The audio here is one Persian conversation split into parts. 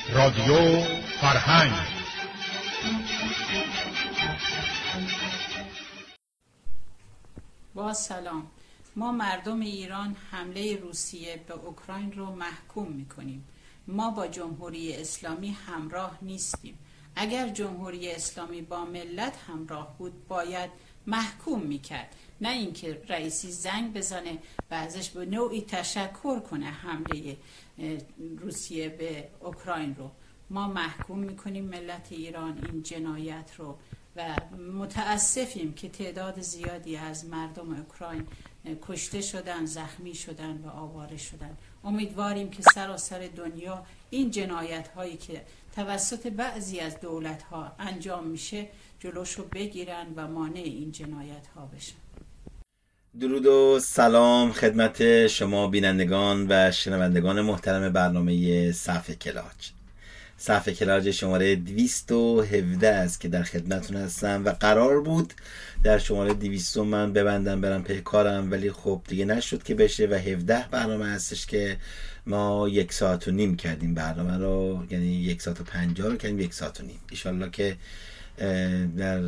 رادیو فرهنگ. با سلام. ما مردم ایران حمله روسیه به اوکراین رو محکوم میکنیم. ما با جمهوری اسلامی همراه نیستیم. اگر جمهوری اسلامی با ملت همراه بود باید محکوم میکرد، نه اینکه رئیسی زنگ بزنه و ازش به نوعی تشکر کنه حمله روسیه به اوکراین رو. ما محکوم میکنیم ملت ایران این جنایت رو و متاسفیم که تعداد زیادی از مردم اوکراین کشته شدن، زخمی شدن و آواره شدن. امیدواریم که سراسر دنیا این جنایت هایی که توسط بعضی از دولت ها انجام میشه جلوشو بگیرن و مانع این جنایت ها بشن. درود و سلام خدمت شما بینندگان و شنوندگان محترم برنامه صفحه کلاج. صفحه کلاج شماره 217 است که در خدمتون هستم و قرار بود در شماره 200 من ببندم برم پی کارم، ولی خب دیگه نشد که بشه و 17 برنامه هستش که ما 1.5 ساعت کردیم برنامه رو، یعنی 1 ساعت و 50 رو کردیم 1.5 ساعت. ایشالله که در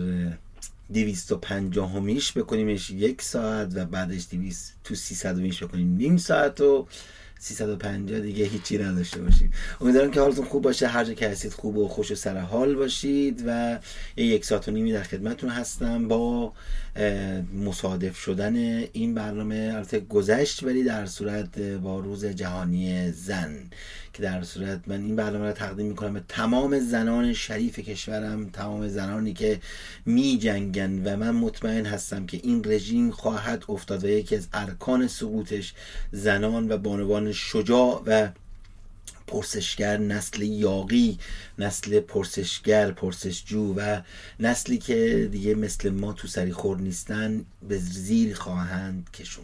250 بکنیمش 1 ساعت و بعدش 200 تو 300 بکنیم نیم ساعت و 350 دیگه هیچی نداشته باشیم. امیدوارم که حالتون خوب باشه، هر جا که هستید خوب و خوش و سر حال باشید و 1.5 ساعت در خدمتتون هستم با مصادف شدن این برنامه. البته گذشت ولی در صورت با روز جهانی زن که در صورت من این برنامه رو تقدیم میکنم به تمام زنان شریف کشورم، تمام زنانی که می جنگن و من مطمئن هستم که این رژیم خواهد افتاد و یکی از ارکان سقوطش زنان و بانوان شجاع و پرسشگر، نسل یاغی، نسل پرسشگر، پرسشجو و نسلی که دیگه مثل ما تو سری خور نیستن به زیر خواهند کشوند.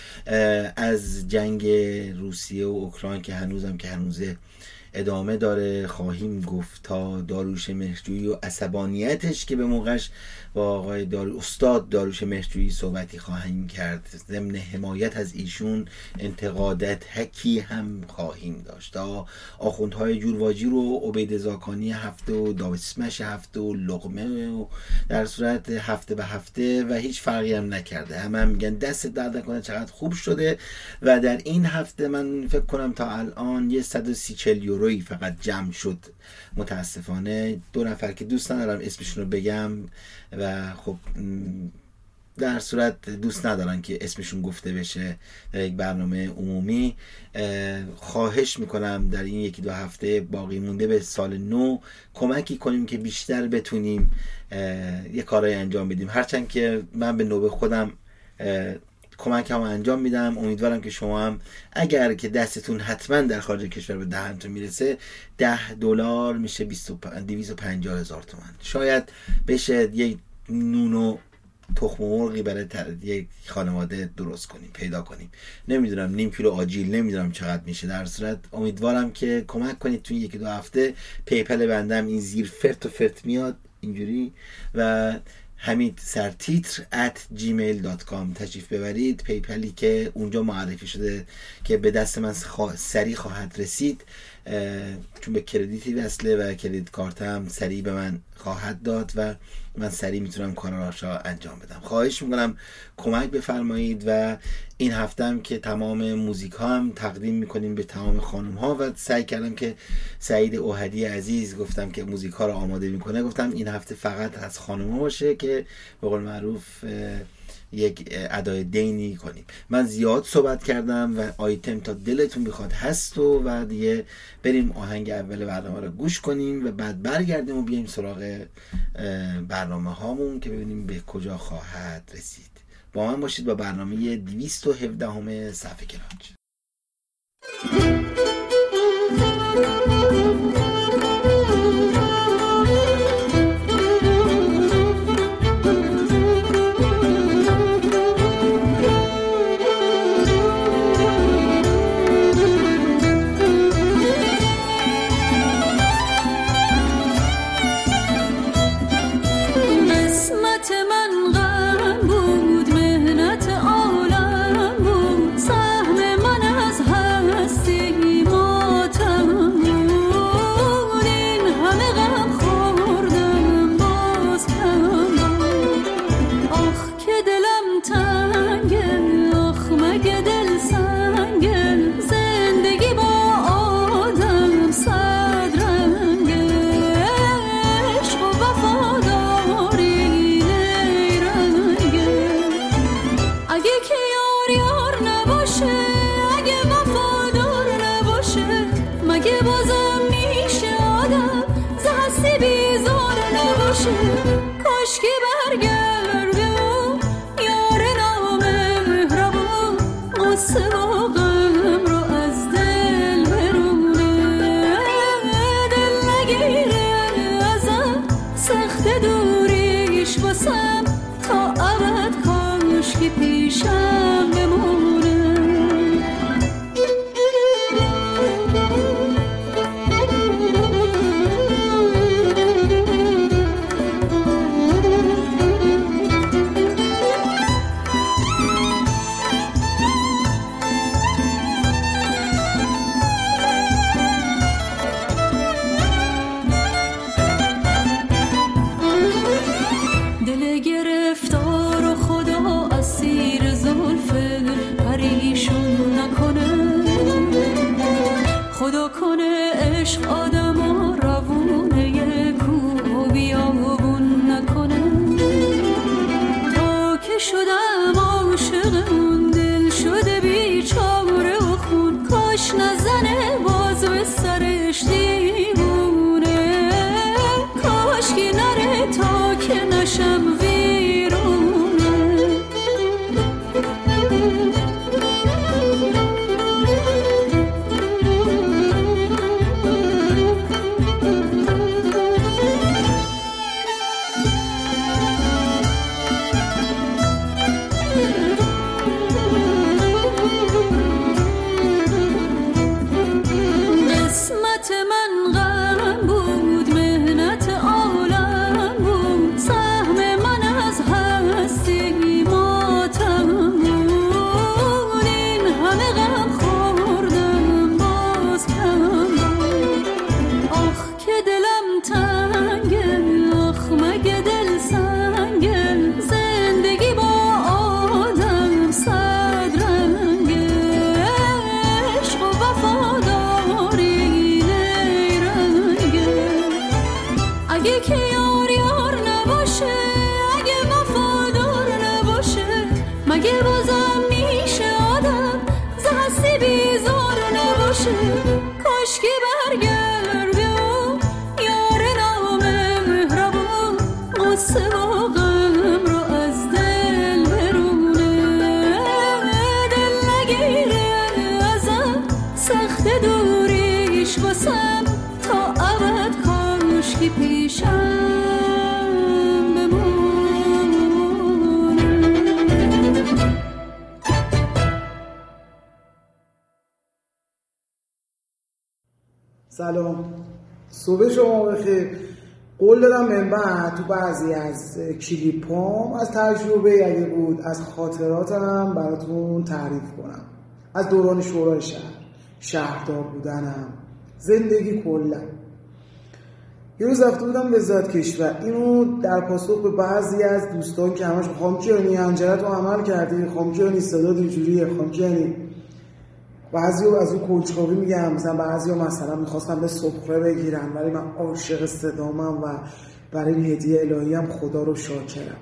از جنگ روسیه و اوکراین که هنوز ادامه داره خواهیم گفت تا داریوش مهرجویی و عصبانیتش که به موقعش با آقای استاد داریوش مهرجویی صحبتی خواهیم کرد. ضمن حمایت از ایشون انتقادات حکی هم خواهیم داشت. تا آخوندهای جورواجی رو عبید زاکانی هفته و داوسمش هفته و لقمه و در صورت هفته به هفته و هیچ فرقی هم نکرده. همه هم میگن دست درد نکنه چقدر خوب شده و در این هفته من فکر کنم تا الان 130 یورویی فقط جمع شد. متاسفانه 2 نفر که دوست ندارم اسمشون رو بگم و خب در صورت دوست ندارن که اسمشون گفته بشه در یک برنامه عمومی. خواهش میکنم در این 1-2 هفته باقی مونده به سال نو کمکی کنیم که بیشتر بتونیم یه کارایی انجام بدیم. هرچند که من به نوبه خودم کمک هم انجام میدم. امیدوارم که شما هم اگر که دستتون حتما در خارج کشور به دهنتون میرسه $10 میشه 250,000 تومان. شاید بشه یک نون و تخم مرغی برای یک خانواده درست کنیم، پیدا کنیم. نمیدونم 0.5 کیلو آجیل، نمیدونم چقدر میشه. در صورت امیدوارم که کمک کنید. توی 1-2 هفته پیپل بندم این زیر فرت و فرت میاد اینجوری و حمید سرتیتر @gmail.com تشریف ببرید. پیپلی که اونجا معرفی شده که به دست من سریع خواهد رسید چون به کردیتی وصله و کردیت کارتم سریع به من خواهد داد و من سریع میتونم کاراشا انجام بدم. خواهش میکنم کمک بفرمایید و این هفته هم که تمام موزیک ها هم تقدیم میکنیم به تمام خانم ها و سعی کردم که سعید اوهدی عزیز گفتم که موزیک ها رو آماده میکنه، گفتم این هفته فقط از خانم ها باشه که به قول معروف یک ادای دینی کنیم. من زیاد صحبت کردم و آیتم تا دلتون بخواد هست و دیگه بریم آهنگ اول برنامه رو گوش کنیم و بعد برگردیم و بیایم سراغ برنامه هامون که ببینیم به کجا خواهد رسید. با من باشید با برنامه 217 صفحه کلاج. من غم بود، مهنت عالم بود، سهم من خدا کنه عشق آدم روونه کو بیابون نکنه. تا که شدم عاشق اون دل شده بیچاره و خون، کاش نزنه باز به سرش دیوونه، کاش که نره تا که نشم ویرونه. قسمت من غم بود، مهنت عالم بود، سهم من از هستی ماتم بود، این همه غم خوردم باز کم بود. آخ که دلم تنگه، آخ مگه دل سنگه، زندگی با آدم صد رنگه، عشق و وفاداری نیرنگه. اگه که یار نباشه، اگه وفادار نباشه، مگه بازم میشه آدم ز هستی بیزار نباشه. کاش که برگرده و یار نامهربون، قصه و غم رو از دل برونه، دل نگیره ازم سخت دوریش واسم، تا ابد کاش که پیشم بمونه. سلام، صبح شما بخیر. قول دادم من بعد تو بعضی از کلیپام از تجربه اگه بود از خاطراتم براتون تعریف کنم، از دوران شورای شهردار بودنم، زندگی کلا. یه روز رفته بودم وزارت کشور، اینو در پاسخ به بعضی از دوستان که همش خامکیانی انجرت رو عمل کردی، خامکیانی صداد اینجوریه، خامکیانی بعضی از اون کنجکاوی میگم، مثلا میخواستم به سفره بگیرن، ولی من عاشق صدامم و برای این هدیه الهی هم خدا رو شاکرم.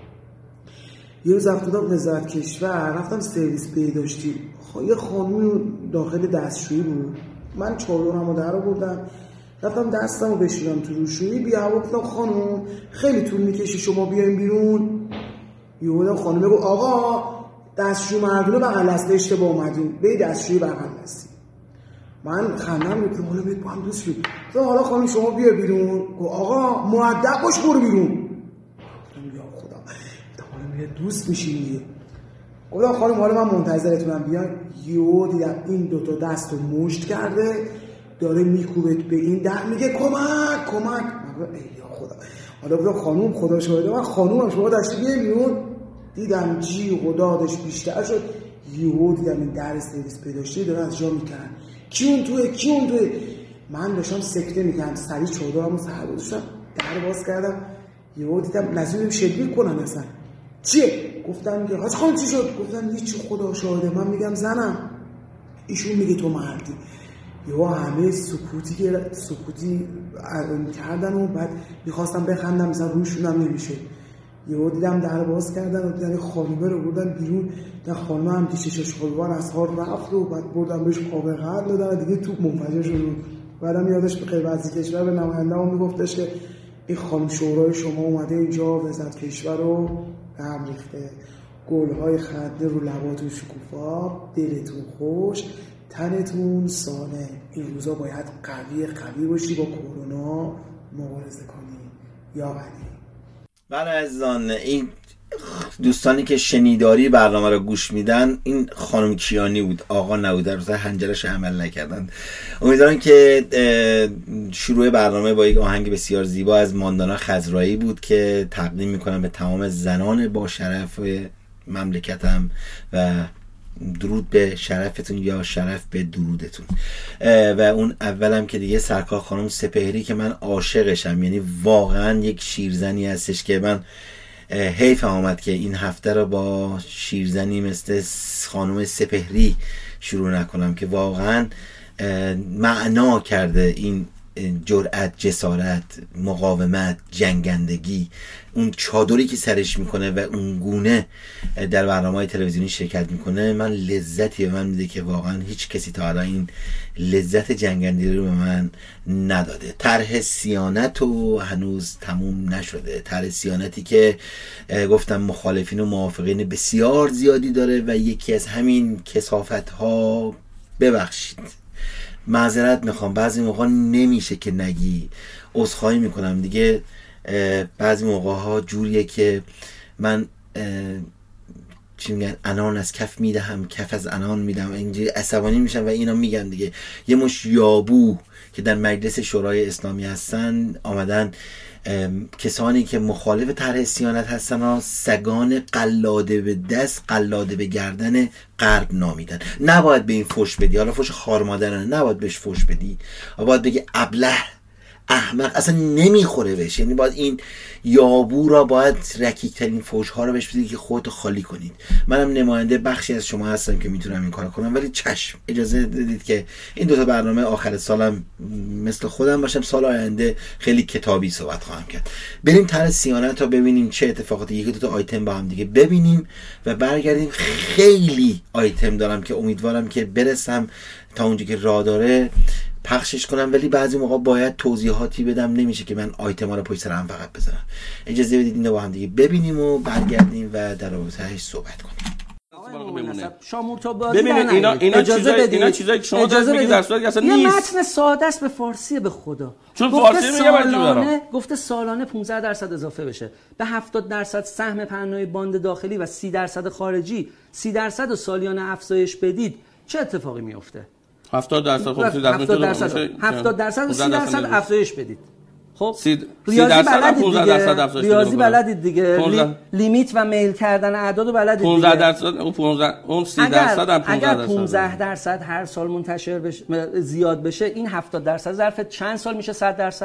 یه روز رفته بودم وزارت کشور، رفتم سرویس بهداشتی، یه خانوم داخل دستشویی بود، من چادرم رو در آوردم رفتم دستم رو بشینم تو روشویی، بیا گفتم خانوم خیلی طول میکشه شما بیاین بیرون. یهو خانوم بگو آقا دستشوی مردونه بغل است، اشتباه اومدیم، به دستشوی بغل هستی. من خندم گفتم حالا بید با هم دوست شد. حالا خانم شما بیا بیرون. گفت آقا مؤدب باش برو بیرون. گفتم یا خدا، حالا میره دوست میشیم دیگه. گفتم خانم حالا من منتظرتونم بیان. یهو دیدم این دوتا دستو مشت کرده داره میکوبه به این در، میگه کمک. من یا خدا. حالا گفتم خانم خدا شاهده من خانومم، شما داشتی بیاین بیرون. دیدم جیغ و دادش بیشتر شد. یهو دیدم این در سرویس بهداشتی داره از جا میکنن، کی اون توه. من داشتم سکته میکنم، سریع چادرمو سر گذاشتم، در باز کردم. یهو دیدم لازم شلیک کنن اصلا. چیه؟ گفتم که حاج خانم چی شد؟ گفتم هیچی خدا شاهده من میگم زنم. ایشون میگه تو مردی. یهو همه سکوتی کردن و بعد میخواستم بخندم مثلا روشونم نمیشه. یهو دیدم در باز کردن و دیدم خانومه رو بردن بیرون. در خانومه هم دیشش خلوان از حال رفت و بعد بردن بهش قاب قند دادن دیگه توپ منفجر شد. بعدم یادش به غیر وزیر کشور به نماینده هم میگفتش که این خانم شورای شما اومده اینجا وزارت کشور رو به هم ریخته، گل‌های خنده رو لباتون شکوفا، دلتون خوش، تنتون سالم. این روزا باید قوی باشی با کرونا مبارزه کنی یا غنی. بله عزیزان، این دوستانی که شنیداری برنامه رو گوش میدن این خانم کیانی بود، آقا نبود، در روزای هنجرش عمل نکردن. امیدوارم که شروع برنامه با یک آهنگ بسیار زیبا از ماندانا خضرایی بود که تقدیم میکنم به تمام زنان با شرف مملکتم و درود به شرفتون یا شرف به درودتون. و اون اولم که دیگه سرکار خانم سپهری که من عاشقشم، یعنی واقعا یک شیرزنی هستش که من حیف آمد که این هفته رو با شیرزنی مثل خانم سپهری شروع نکنم که واقعا معنا کرده این جرأت، جسارت، مقاومت، جنگندگی، اون چادری که سرش میکنه و اون گونه در برنامه‌های تلویزیونی شرکت میکنه، من لذتی به من میده که واقعا هیچ کسی تا الان این لذت جنگندگی رو به من نداده. طرح صیانت رو هنوز تموم نشده، طرح صیانتی که گفتم مخالفین و موافقین بسیار زیادی داره و یکی از همین کثافت ها، ببخشید معذرت میخوام، بعضی موقع نمیشه که نگی، عذرخواهی میکنم دیگه، بعضی موقع ها جوریه که من چی میگن، انان از کف میدهم، کف از انان میدم، اینجوری عصبانی میشم و اینا میگم دیگه. یه مش یابو که در مجلس شورای اسلامی هستن آمدن کسانی که مخالف طرح صیانت هستن ها سگان قلاده به دست، قلاده به گردن غرب نامیدن. نباید به این فوش بدی، حالا فوش خار مادرانه نباید بهش فوش بدی، باید بگی ابله، احمق، اصلا نمیخوره بهش. یعنی باید این یابو را باید رکیک ترین فوش ها رو بهش بدید که خودتو خالی کنید. منم نماینده بخشی از شما هستم که میتونم این کارو کنم، ولی چشم اجازه بدید که این دوتا برنامه آخر سالم مثل خودم باشم، سال آینده خیلی کتابی صحبت خواهم کرد. بریم طرح صیانت تا ببینیم چه اتفاقاتی، یکی دوتا آیتم با هم دیگه ببینیم و برگردیم. خیلی آیتم دارم که امیدوارم که برسم تا اونجا که راه داره پخشش کنم، ولی بعضی موقع باید توضیحاتی بدم، نمیشه که من آیتما رو پشت سر هم فقط بزنم. اجازه بدید اینو با هم دیگه ببینیم و برگردیم و در رابطه‌اش صحبت کنیم. ببینید اینا چیزایی که شما دارید میگید در صورتی اصلا نیست. یه متن ساده است به فارسی به خدا. چون فارسی میگه گفته سالانه 15% اضافه بشه به 70% سهم پهنای باند داخلی و 30% خارجی، 30% و سالیانه افزایش بدید، چه اتفاقی میفته؟ 70% خب 70% و 30% افزایش بدید. خب ریاضی بلدید دیگه، ریاضی بلدید دیگه، لیمیت و میل کردن اعدادو بلدید دیگه. 15% اون 30% هم 15%. اگر 15% هر سال منتشر بشه، زیاد بشه، این 70% ظرف چند سال میشه؟ 100%؟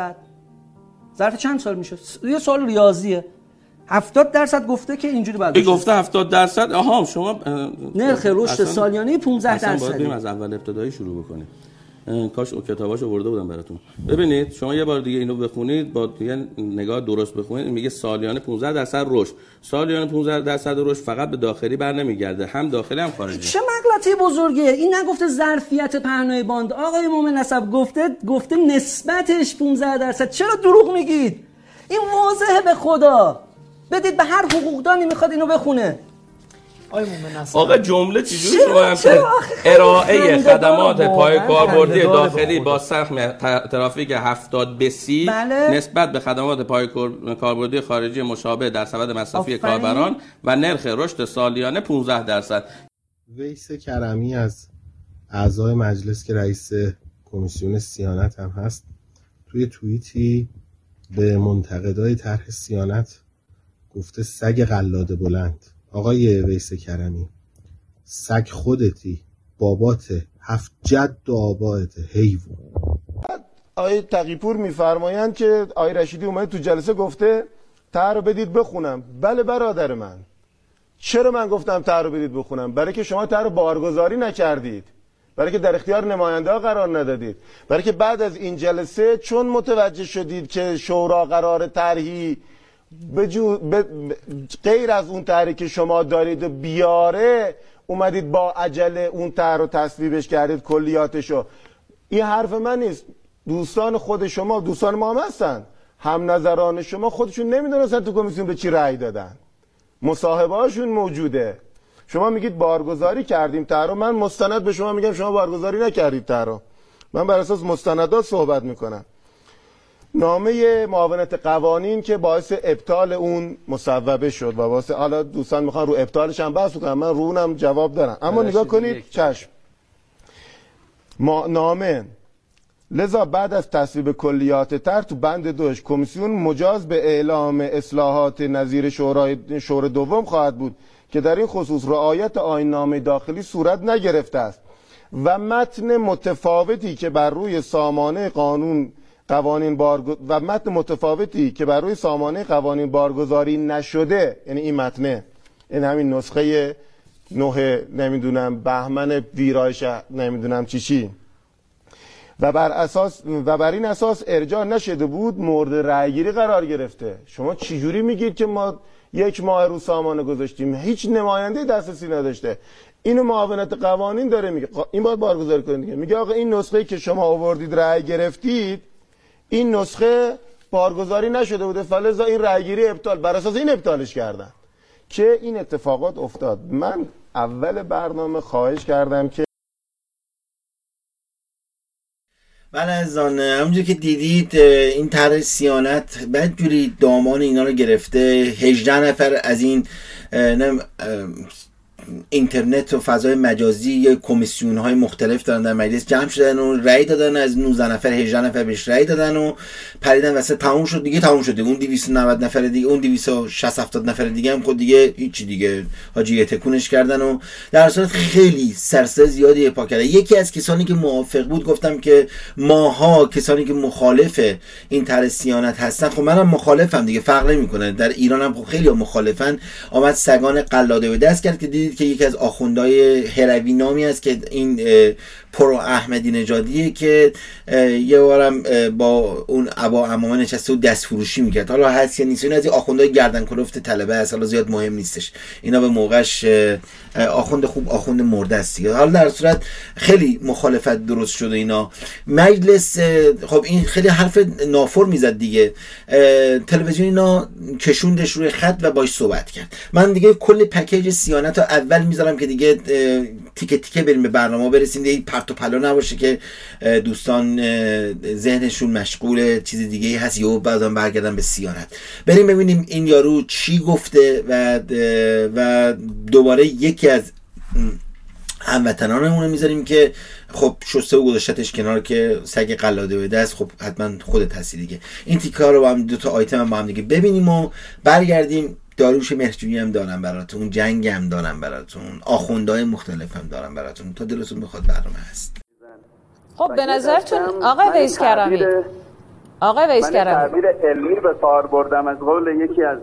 ظرف چند سال میشه؟ یه سوال ریاضیه. 70% گفته که اینجوری باید بشه. گفته 70%. آها شما نرخ رشد سالیانه 15%. باید بریم از اول ابتدایی شروع بکنیم. کاش اون کتاباشو آورده بودم براتون. ببینید شما یه بار دیگه اینو بخونید، با یه نگاه درست بخونید. میگه سالیانه 15% رشد. سالیانه 15% رشد فقط به داخلی بر نمیگرده، هم داخلی هم خارجی. چه مغلطه بزرگیه این! نگفته ظرفیت پهنای باند آقای مومن نسب، گفته نسبتش 15%. چرا دروغ میگید؟ این واضحه به خدا. بدید به هر حقوقدانی میخواد اینو بخونه. آقا جمله چجوری شما ارائه خدمات پای کاربردی داخلی با سهم ترافیک 70 به 30 نسبت به خدمات پای کاربردی خارجی مشابه در سبد مصرفی کاربران و نرخ رشد سالیانه 15%. ویس کرمی از اعضای مجلس که رئیس کمیسیون صیانت هم هست، توی توییتی به منتقدای طرح صیانت گفته سگ قلاده بلند. آقای ویس کرمی، سگ خودتی، بابات، 7 جد و آبایت، حیوان. آقای تقی‌پور میفرمایند که آقای رشیدی اومد تو جلسه گفته طرح رو بدید بخونم. بله برادر من، چرا من گفتم طرح رو بدید بخونم؟ برای که شما طرح رو بارگذاری نکردید، برای که در اختیار نماینده ها قرار ندادید، برای که بعد از این جلسه چون متوجه شدید که شورا قرار طرحی غیر از اون طرحی که شما دارید و بیاره، اومدید با عجله اون طرح رو تصویبش کردید، کلیاتشو. این حرف من نیست. دوستان خود شما، دوستان ما هم هستن، هم نظران شما خودشون نمیدونستن تو کمیسیون به چی رأی دادن، مصاحبه هاشون موجوده. شما میگید بارگذاری کردیم طرح، من مستند به شما میگم شما بارگذاری نکردید طرح. من بر اساس مستندات صحبت میکنم. نامه معاونت قوانین که باعث ابطال اون مصوبه شد و واسه حالا دوستان میخوان رو ابطالش هم بحث کنن، من رو اونم جواب دارم، اما نگاه کنید چشم. نامه لذا بعد از تصویب کلیات طرح تو بند 2 کمیسیون مجاز به اعلام اصلاحات نظیر شور دوم خواهد بود که در این خصوص رعایت آیین نامه داخلی صورت نگرفته است و متن متفاوتی که بر روی سامانه قانون قوانین و متن متفاوتی که بر روی سامانه قوانین بارگذاری نشده، یعنی این متنه، این همین نسخه 9 نمیدونم بهمن ویرایش نمیدونم چی و بر این اساس ارجاع نشده بود، مورد رأیگیری قرار گرفته. شما چجوری میگید که ما 1 ماه رو سامانه گذاشتیم، هیچ نماینده دسترسی نداشته؟ اینو معاونت قوانین داره میگه این باید بارگذاری کنید دیگه. میگه آقا این نسخه‌ای که شما آوردید رأی گرفتید، این نسخه بارگذاری نشده بوده، فلذا این رأیگیری ابطال، بر اساس این ابطالش کردن که این اتفاقات افتاد. من اول برنامه خواهش کردم که بله عزیزان، همونجور که دیدید این طرح صیانت بدجوری دامان اینا رو گرفته. 18 نفر از این اینترنت و فضای مجازی یا کمیسیون های مختلف دارن در مجلس جمع شدن و رأی دادن. از 19 نفر 18 نفر بهش رأی دادن و پریدن وسط. تموم شد دیگه، تموم شده. اون 290 نفر دیگه، اون 260 70 نفر دیگه هم خود دیگه هیچی دیگه حاجی تکونش کردن و در صورت خیلی سرسه زیادی پا کردن. یکی از کسانی که موافق بود، گفتم که ماها کسانی که مخالف این طرح صیانت هستن، خب منم مخالفم دیگه، فرق نمیکنه. در ایران هم خب خیلی مخالفن. آمد سگان قلاده به دست کرد که دیدید که یکی از آخوندهای هروی نامی است که این پرو احمدی نژادیه که یه بارم با اون ابا عمامه نشسته و دست فروشی میکرد. حالا هست یا نیست، این از این آخوندهای گردن کلفت طلبه است، حالا زیاد مهم نیستش. اینا به موقعش آخوند خوب آخوند مرده است دیگه. حالا در صورت خیلی مخالفت درست شده اینا. مجلس خب این خیلی حرف نافر میزد دیگه. تلویزیون اینا کشوندش روی خط و باش صحبت کرد. من دیگه کل پکیج صیانت رو اول میذارم که دیگه تیکه تیکه بریم به برنامه برسیم، دیگه پرت و پلا نباشه که دوستان ذهنشون مشغول چیز دیگه هست یا بعداً برگردن به صیانت. بریم ببینیم این یارو چی گفته و دوباره یکی از هموطنانمون رو میذاریم که خب شسته و گذاشتش کنار که سگ قلاده به دست. خب حتما خودت هستی دیگه. این تیکا رو با هم، دو تا آیتم با هم دیگه ببینیم و برگردیم. داریوش مهرجویی هم دارم براتون، جنگ هم دارم براتون، آخوندهای مختلف هم دارم براتون، تا دلتون بخواد برنامه هست. خب به نظرتون آقای ویس کرمی، من تعبیر علمی به کار بردم از قول یکی از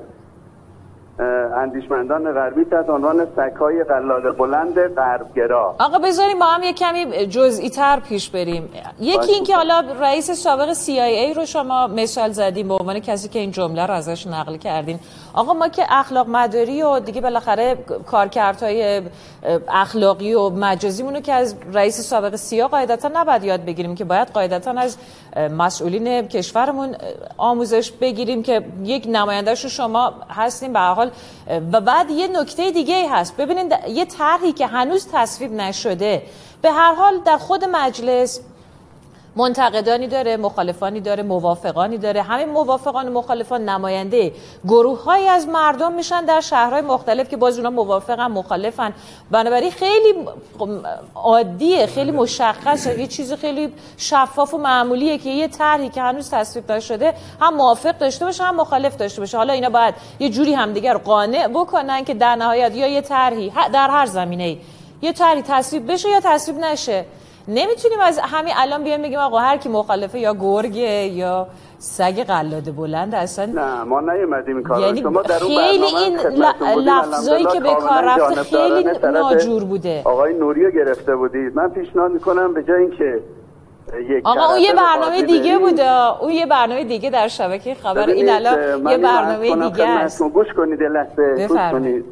اندیشمندان غربی تحت عنوان سگ‌های قلاده بلند غربگرا. آقا بذاریم با هم یک کمی جزئی تر پیش بریم. یکی این که حالا رئیس سابق CIA رو شما مثال زدیم به عنوان کسی که این جمله رو ازش نقل کردین. آقا ما که اخلاق مداری و دیگه بالاخره کارکردهای اخلاقی و مجازیمونو که از رئیس سابق CIA قاعدتا نباید یاد بگیریم، که باید قاعدتا از مسئولین کشورمون آموزش بگیریم که یک نماینده‌شو شما هستیم به هر حال. و بعد یه نکته دیگه هست، ببینید یه طرحی که هنوز تصویب نشده به هر حال در خود مجلس منتقدانی داره، مخالفانی داره، موافقانی داره. همین موافقان و مخالفان نماینده گروه‌هایی از مردم میشن در شهرهای مختلف که باز اونا موافقن مخالفن. بنابراین خیلی عادیه، خیلی مشخصه، یه چیز خیلی شفاف و معمولیه که یه طرحی که هنوز تصویب نشده هم موافق داشته باشه هم مخالف داشته باشه. حالا اینا باید یه جوری همدیگه رو قانع بکنن که در نهایت یا یه طرحی در هر زمینه‌ای یه طرحی تصویب بشه یا تصویب نشه. نمیتونیم از همین الان بیان بگیم آقا هر کی مخالفه یا گرگه یا سگ قلاده بلند. اصلا نه، ما نیومدیم این کارو. یعنی شما در اون خیلی این لفظایی که به کار رفته خیلی ناجور بوده. آقای نوری رو گرفته بودید. من پیشنهاد میکنم به جای اینکه آقا اون یه برنامه دیگه بوده، اون یه برنامه دیگه در شبکه خبر، این الان یه برنامه دیگه است. گوش کنید یه لحظه، گوش کنید.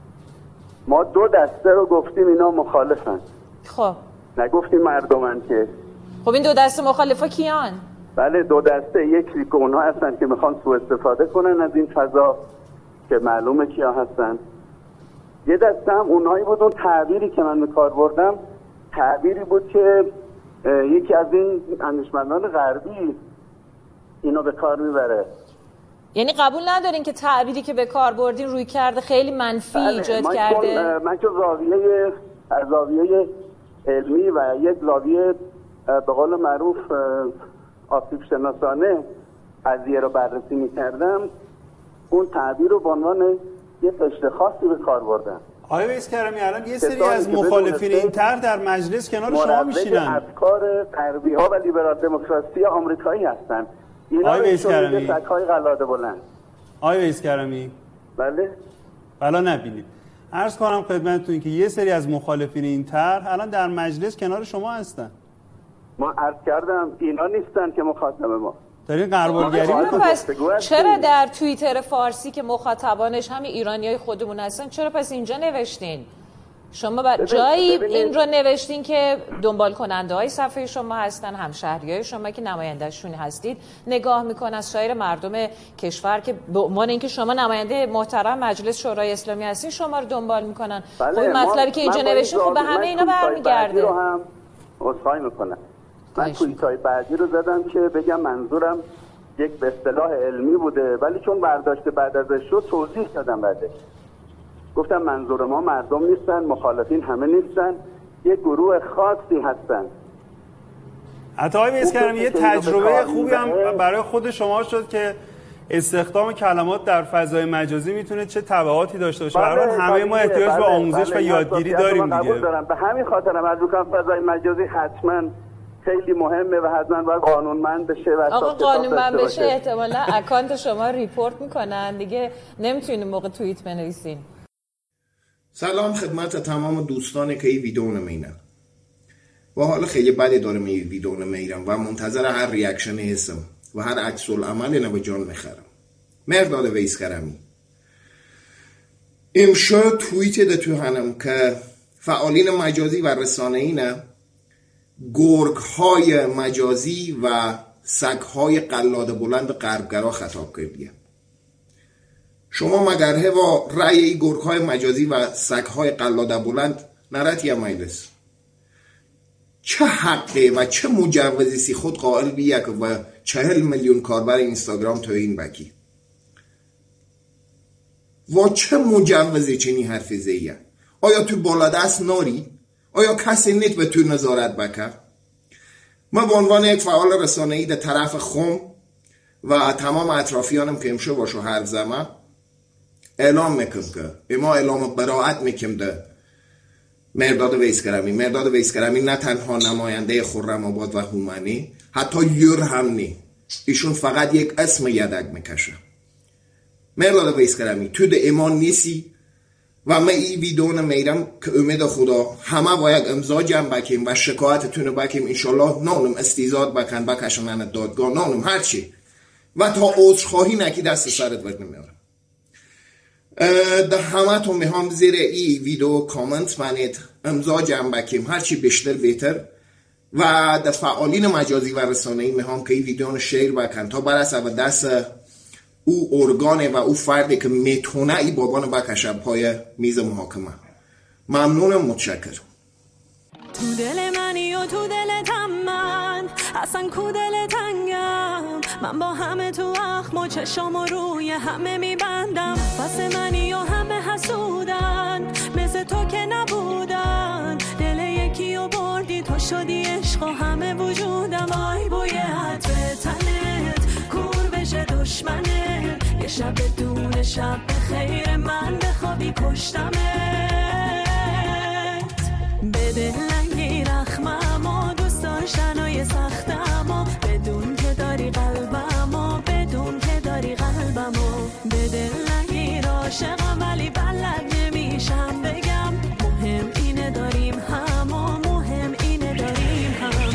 ما دو دسته رو گفتیم اینا مخالفن. خب نگفتیم مردمن که. خب این دو دسته مخالفا کیان؟ بله دو دسته، یکی که اونها هستن که میخوان سوء استفاده کنن از این فضا که معلومه کیا هستن. یه دسته هم اونهایی بود، اون تعبیری که من به کار بردم تعبیری بود که یکی از این اندیشمندان غربی اینو به کار میبره. یعنی قبول ندارین که تعبیری که به کار بردین روی کرده خیلی منفی ایجاد کرده؟ من که زاویه علمی و یک زاویه به قول معروف آسیب شناسانه قضیه رو بررسی می‌کردم، اون تعبیر رو به عنوان یک قشر خاصی به کار بردم. آقای ویس کرمی الان یه سری از مخالفین این طرح در مجلس کنار شما میشینن. افکار غربی‌ها و لیبرال دموکراسی آمریکایی هستن. اینا آقای ویس کرمی سگ‌های قلاده بلند. آقای ویس کرمی بله بلا نبینید. عرض کنم خدمتتون که یه سری از مخالفین این طرح الان در مجلس کنار شما هستن. ما عرض کردم اینا نیستن که مخاطب ما. دارین غربالگری میکنید. چرا در توییتر فارسی که مخاطبانش همین ایرانیای خودمون هستن چرا پس اینجا نوشتین؟ شما جایی این رو نوشتین که دنبال کننده های صفحه شما هستن، همشهری های شما که نمایندهشون هستید نگاه میکنن از سایر مردم کشور که به عنوان اینکه شما نماینده محترم مجلس شورای اسلامی هستین شما رو دنبال میکنن. بله، خب این مطلبی که اینجا نوشتین خب به همه اینا برمیگرده. عذرخواهی میکنم. من توییت‌های بعدی رو زدم که بگم منظورم یک به اصطلاح علمی بوده، ولی چون برداشت بعد ازش شد توضیح دادم بعدش. گفتم منظور ما مردم نیستن، مخالفین همه نیستن، یک گروه خاصی هستن. حتی آقای ویس کرمی یه تجربه خوبی هم برای خود شما شد که استخدام کلمات در فضای مجازی میتونه چه تبعاتی داشته باشه. برای همه ما احتیاج به آموزش و یادگیری داریم دیگه. به همین خاطرم از روکم فضای مجازی حتما خیلی مهمه و حتما باید قانونمند بشه و آقا قانونمند بشه احتمالا اکانت شما ریپورت میکنن دیگه، نمیتونین موقع توییت بنویسین. سلام خدمت تمام دوستانی که این ویدیو نمینن و حالا خیلی بدی دارم این ویدیو نمیرم و منتظر هر ریاکشنی هستم و هر عکس العملی رو به جان میخرم. مرداد ویس کرمی امشب توییت ده تو هنم که فعالین مجازی و رسانه‌ای نه گرگ های مجازی و سگ های قلاده بلند غربگرا خطاب کردیم. شما مگر هوا رأی ای گرگ های مجازی و سگ های قلاده بلند نرتی مجلس؟ چه حقه و چه مجوزی سی خود قائل بیه که و 40 میلیون کاربر اینستاگرام تو این بکی و چه مجوزی چنی حرف زیه؟ آیا تو بالا دست ناری؟ آیا کسی نیت به تو نظارت بکر؟ ما به عنوان یک فعال رسانه‌ای در طرف خم و تمام اطرافیانم که امشو باشو حرف زمه اعلام میکنم که ما اعلام براعت میکنم ده مرداد ویس کرمی. مرداد ویس کرمی نه تنها نماینده خرم آباد و هومنی، حتی یور هم نی، ایشون فقط یک اسم یدک میکشه. مرداد ویس کرمی تو ده ایمان نیسی و من این ویدیو نمیرم که امید خدا همه باید امضا جمع بکیم و شکایتتون بکیم، انشالله نانم استیزاد بکن بکشنن دادگاه نانم هرچی و تا عذرخواهی نکی دست سرت بد نمیارم. ده همه تو میخوام زیر این ویدیو کامنت منید، امضا جمع بکیم هرچی بیشتر بهتر و ده فعالین مجازی و رسانه‌ای میخوام که این ویدیو رو شیر بکن تا برسه به دست او ارگانه و او فردی که میتونه ای بابانو بکشه پای میز محاکمه. ممنونم، متشکرم. تو دل منی و تو دلتم من، اصلا کو دل تنگم، من با همه تو اخم و چشام و روی همه میبندم. پس منی و همه حسودن مثل تو که نبودن، دل یکی و بردی تو شدی عشق و همه وجودم. آی بوی عطر تنت کور بشه دشمنت، یه شب بدون شب بخیر من بخوابی پشتمت. بده لنگی رخمم و دوست داشتنای سختم و بدون که داری قلبم و بدون که داری قلبم و بده لنگی عاشقم ولی بلد نمیشم بگم مهم اینه داریم هم و مهم اینه داریم هم.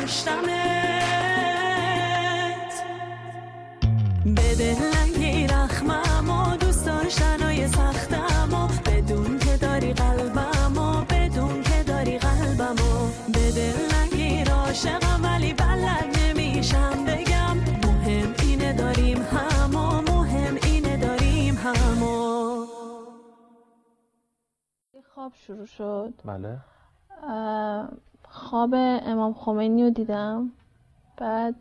داشتمت. به دل نگیر اخمم و دوست داشتنای سختم و بدون که داری قلبم و بدون که داری قلبم و به دل نگیر عاشقم ولی بلد نمیشم بگم مهم اینه داریم هم و مهم اینه داریم هم و خواب شروع شد. بله. خواب امام خمینی رو دیدم. بعد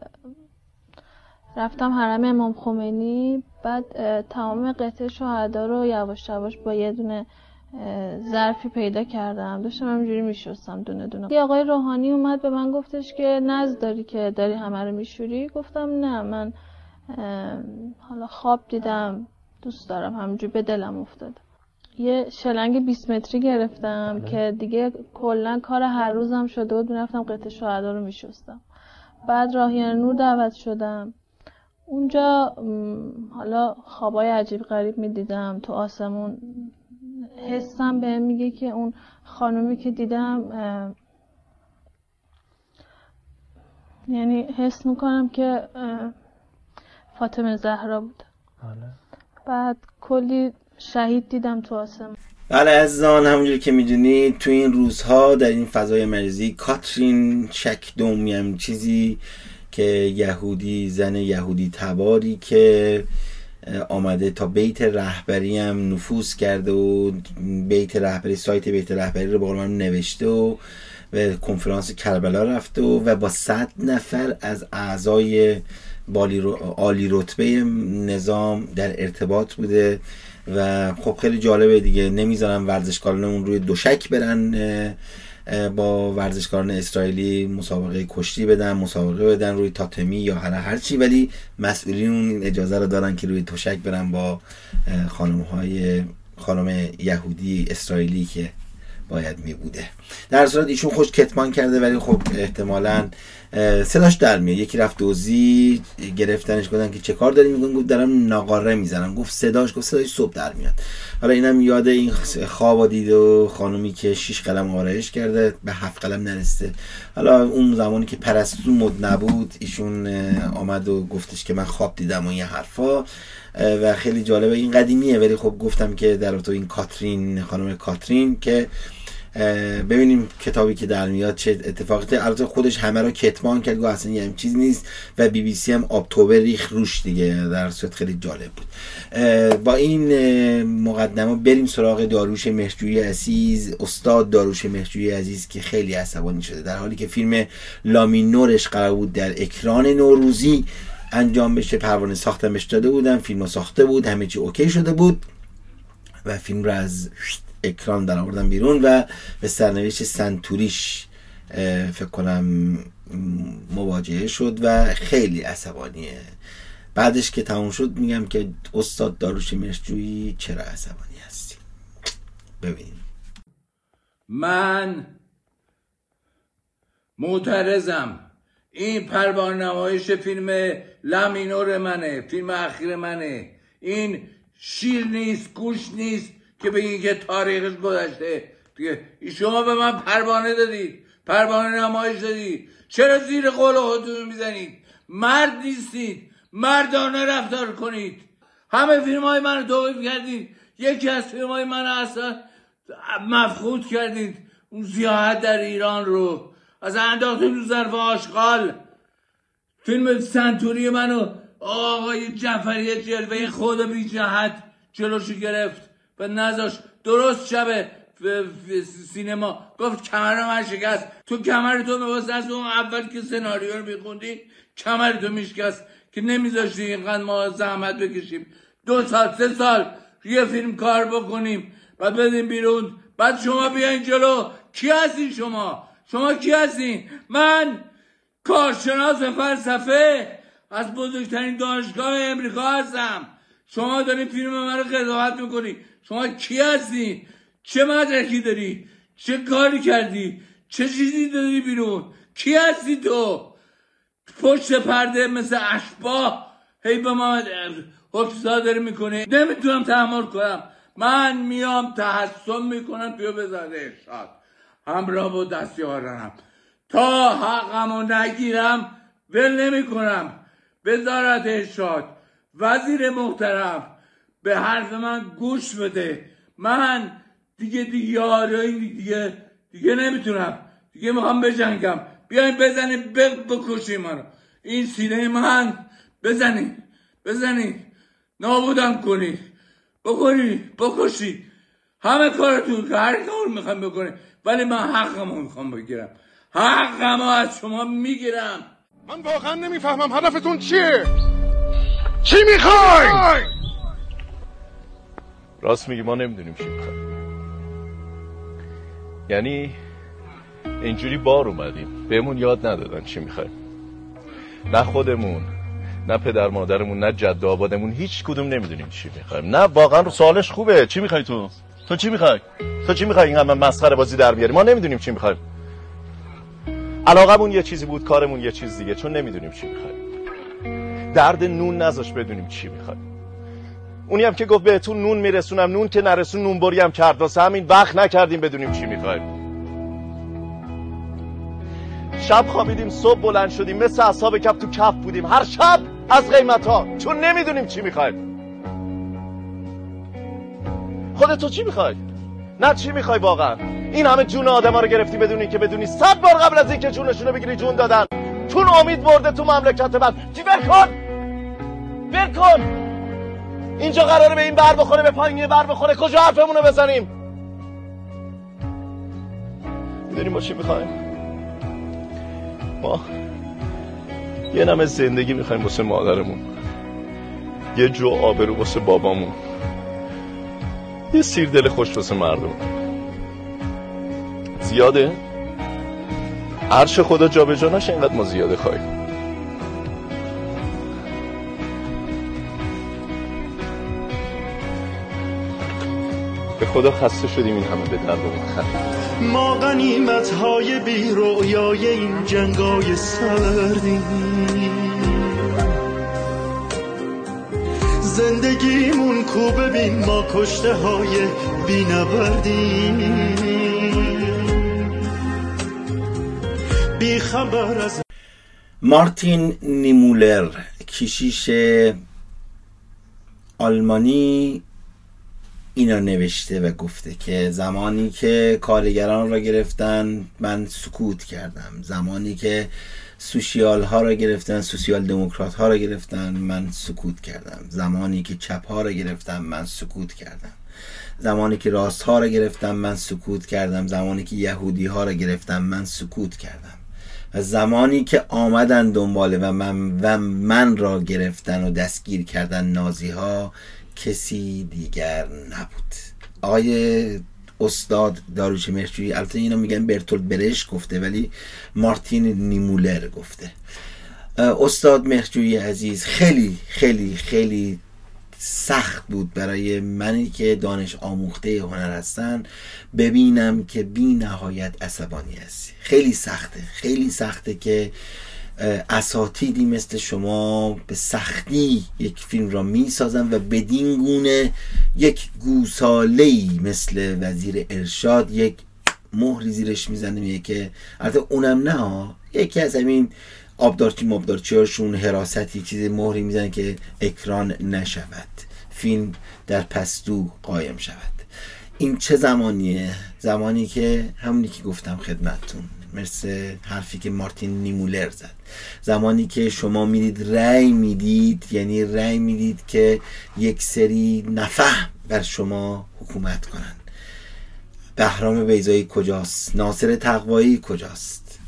رفتم حرم امام خمینی. بعد تمام قطعه شهدا رو یواش یواش با یه دونه ظرفی پیدا کردم، داشتم همینجوری میشستم دونه دونه. یه آقای روحانی اومد به من گفتش که ناز داری که داری همه رو میشوری؟ گفتم نه، من حالا خواب دیدم، دوست دارم، همینجوری به دلم افتاد. یه شلنگ 20 متری گرفتم که دیگه کلا کار هر روزم شده بود، میرفتم قطعه شهدا رو میشستم. بعد راهیان نور دعوت شدم. اونجا حالا خوابای عجیب غریب میدیدم تو آسمون. حسم بهم میگه که اون خانومی که دیدم، یعنی حس میکنم که فاطمه زهرا بود. بعد کلی شهید دیدم تو آسمون. بله عزیزان، همونجوری که میدونید تو این روزها در این فضای مجازی کاترین شکدوم چیزی که یهودی، زن یهودی تباری که آمده تا بیت رهبری هم نفوذ کرده و بیت رهبری، سایت بیت رهبری رو با من نوشته و به کنفرانس کربلا رفته و با 100 نفر از اعضای عالی رتبه نظام در ارتباط بوده و خب خیلی جالبه دیگه. نمیذارن ورزشکارانمون روی دوشک برن با ورزشکاران اسرائیلی مسابقه کشتی بدن، مسابقه بدن روی تاتمی یا هر چی، ولی مسئولین این اجازه رو دارن که روی دوشک برن با خانم یهودی اسرائیلی که باید می بوده. در صورت ایشون خوش کتمان کرده ولی خب احتمالاً صداش در میاد. یکی رفت دوزی گرفتنش، گفتن که چه کار داری میکنی؟ گفت دارم ناقاره میزنم. گفت صداش صبح در میاد. حالا اینم یاد این خواب دید و خانومی که 6 قلم آرایش کرده به 7 قلم نرسته. حالا اون زمانی که پرستو مد نبود ایشون آمد و گفتش که من خواب دیدم و این حرفا و خیلی جالبه. این قدیمیه ولی خب گفتم که در تو این کاترین، خانم کاترین که ببینیم کتابی که در میاد چه اتفاقاتی. البته خودش همه رو کتمان کرد، گفت اصلا یه چیز نیست و بی بی سی هم آبتوبر ریخ روش دیگه. در صورت خیلی جالب بود. با این مقدمه بریم سراغ داریوش مهرجویی عزیز، استاد داریوش مهرجویی عزیز که خیلی عصبانی شده در حالی که فیلم لامینورش قرار بود در اکران نوروزی انجام بشه. پروانه ساختمش داده بودن، فیلمو ساخته بود، همه چی اوکی شده بود و فیلم رو از اکران در آوردن بیرون و به سرنوشت سنتوریش فکر کنم مواجهه شد و خیلی عصبانیه. بعدش که تموم شد میگم که استاد داریوش مهرجویی چرا عصبانی هستی؟ ببینیم. من معترضم. این پروانه نمایش فیلم لامینور منه، فیلم اخیر منه. این شیر نیست، گوش نیست که بگین که تاریخش گذشته دیگه. شما به من پروانه دادید، پروانه نمایش دادید، چرا زیر قول خودتون میزنید؟ مرد نیستید، مردانه رفتار کنید. همه فیلم های من رو توقیف کردید، یکی از فیلم های من اصلا مفقود کردید، اون سیاحت در ایران رو از انداختید رو ظرف آشغال. فیلم سنتوری منو آقای جعفری جلوه خود بی جهت جلوشو گرفت و نذاش. درست شبه سینما گفت کمر من شکست. تو کمر تو می‌واسه از اون اول که سناریو رو می‌خوندی کمر تو میشکست که نمیذاشتی اینقدر ما زحمت بکشیم 2 سال 3 سال یه فیلم کار بکنیم بعد بدیم بیرون. بعد شما بیاین جلو. کی هستین شما کی هستین؟ من کارشناس فلسفه از بزرگترین دانشگاه امریکا هستم. شما داری فیلم من رو قضاوت میکنی. شما کی هستی؟ چه مدرکی داری؟ چه کاری کردی؟ چه چیزی دادی بیرون؟ کی هستی تو؟ پشت پرده مثل اشباح هی به ما حکم صادر میکنی. نمیتونم تحمل کنم. من میام تحسن میکنم توی وزارت ارشاد همراه با دستیارانم. تا حقمو نگیرم ول نمی کنم. وزارت ارشاد، وزیر محترم، به حرف من گوش بده. من دیگه نمیتونم، دیگه میخوام بجنگم. بیاین بزنید بکشید منو، این سینه من بزنید نابودم کنید، بکشید همه کارتون که هر کار میخوام بکنید، ولی من حقمو میخوام بگیرم، حقمو از شما میگیرم. من واقعا نمیفهمم هدفتون چیه؟ چی میخوای؟ راست میگی، ما نمیدونیم چی میخوایم. یعنی اینجوری بار اومدیم، بهمون یاد ندادن چی میخوایم. نه خودمون، نه پدر مادرمون، نه جد آبادمون، هیچ کدوم نمیدونیم چی میخوایم. نه واقعا سوالش خوبه. چی میخوای تو چی میخوای؟ تو چی میخوای این همه مسخره بازی در بیاری؟ ما نمیدونیم چی میخوایم. علاقمون یه چیزی بود، کارمون یه چیز دیگه، چون نمیدونیم چی میخوایم. درد نون نذاش بدونیم چی میخوایم. اونی هم که گفت بهتون نون میرسونم، نون که نرسون نون بری هم کرد، واسه همین وقت نکردیم بدونیم چی میخوایم. شب خوابیدیم، صبح بلند شدیم، مثل اصحاب کف تو کف بودیم هر شب از قیمتا، چون نمیدونیم چی میخوایم. خودت تو چی میخوای؟ نه چی میخوای واقعا؟ این همه جون آدما رو گرفتی بدونی 100 بار قبل از اینکه جونشونو بگیری جون دادن، چون امید برده تو مملکت من. کی ول کن اینجا قراره به این بر بخوره، به پایین بر بخوره، کجا حرفمونو بزنیم؟ میدونیم ما چی میخوایم؟ ما یه نمه زندگی میخوایم واسه مادرمون، یه جو آبرو واسه بابامون، یه سیر دل خوش واسه مردم. زیاده؟ عرش خدا جا به جا نشه اینقدر ما زیاده خواهیم. به خدا خسته شدیم این همه به دردمون خرید. ما غنیمت‌های بی رویای این جنگای سردیم، زندگیمون کو ببین ما کشته های بی نبردیم، بی خبر از. مارتین نیمولر، کشیش آلمانی، اینا نوشته و گفته که زمانی که کارگران را گرفتن من سکوت کردم، زمانی که سوسیال ها را گرفتن، سوسیال دموکرات ها را گرفتن، من سکوت کردم، زمانی که چپ ها را گرفتن من سکوت کردم، زمانی که راست ها را گرفتن من سکوت کردم، زمانی که یهودی ها را گرفتن من سکوت کردم، و زمانی که آمدن دنباله و من را گرفتن و دستگیر کردن نازی ها، کسی دیگر نبود. آقای استاد داریوش مهرجویی، البته اینا میگن برتولد برش گفته ولی مارتین نیمولر گفته. استاد مهرجویی عزیز، خیلی خیلی خیلی سخت بود برای منی که دانش آموخته هنر هستن ببینم که بی نهایت عصبانی هستی. خیلی سخته که اساتیدی مثل شما به سختی یک فیلم را می سازن و بدین گونه یک گوساله‌ای مثل وزیر ارشاد یک مهری زیرش میزنه، میگه که البته اونم نه، یکی از همین آبدارچی هاشون حراستی چیز مهری میزنه که اکران نشود، فیلم در پستو قایم شود. این چه زمانیه؟ زمانی که همونی که گفتم خدمتتون، مثل حرفی که مارتین نیمولر زد، زمانی که شما میدید رأی میدید، یعنی رأی میدید که یک سری نفهم بر شما حکومت کنن. بهرام بیضایی کجاست؟ ناصر تقوایی کجاست؟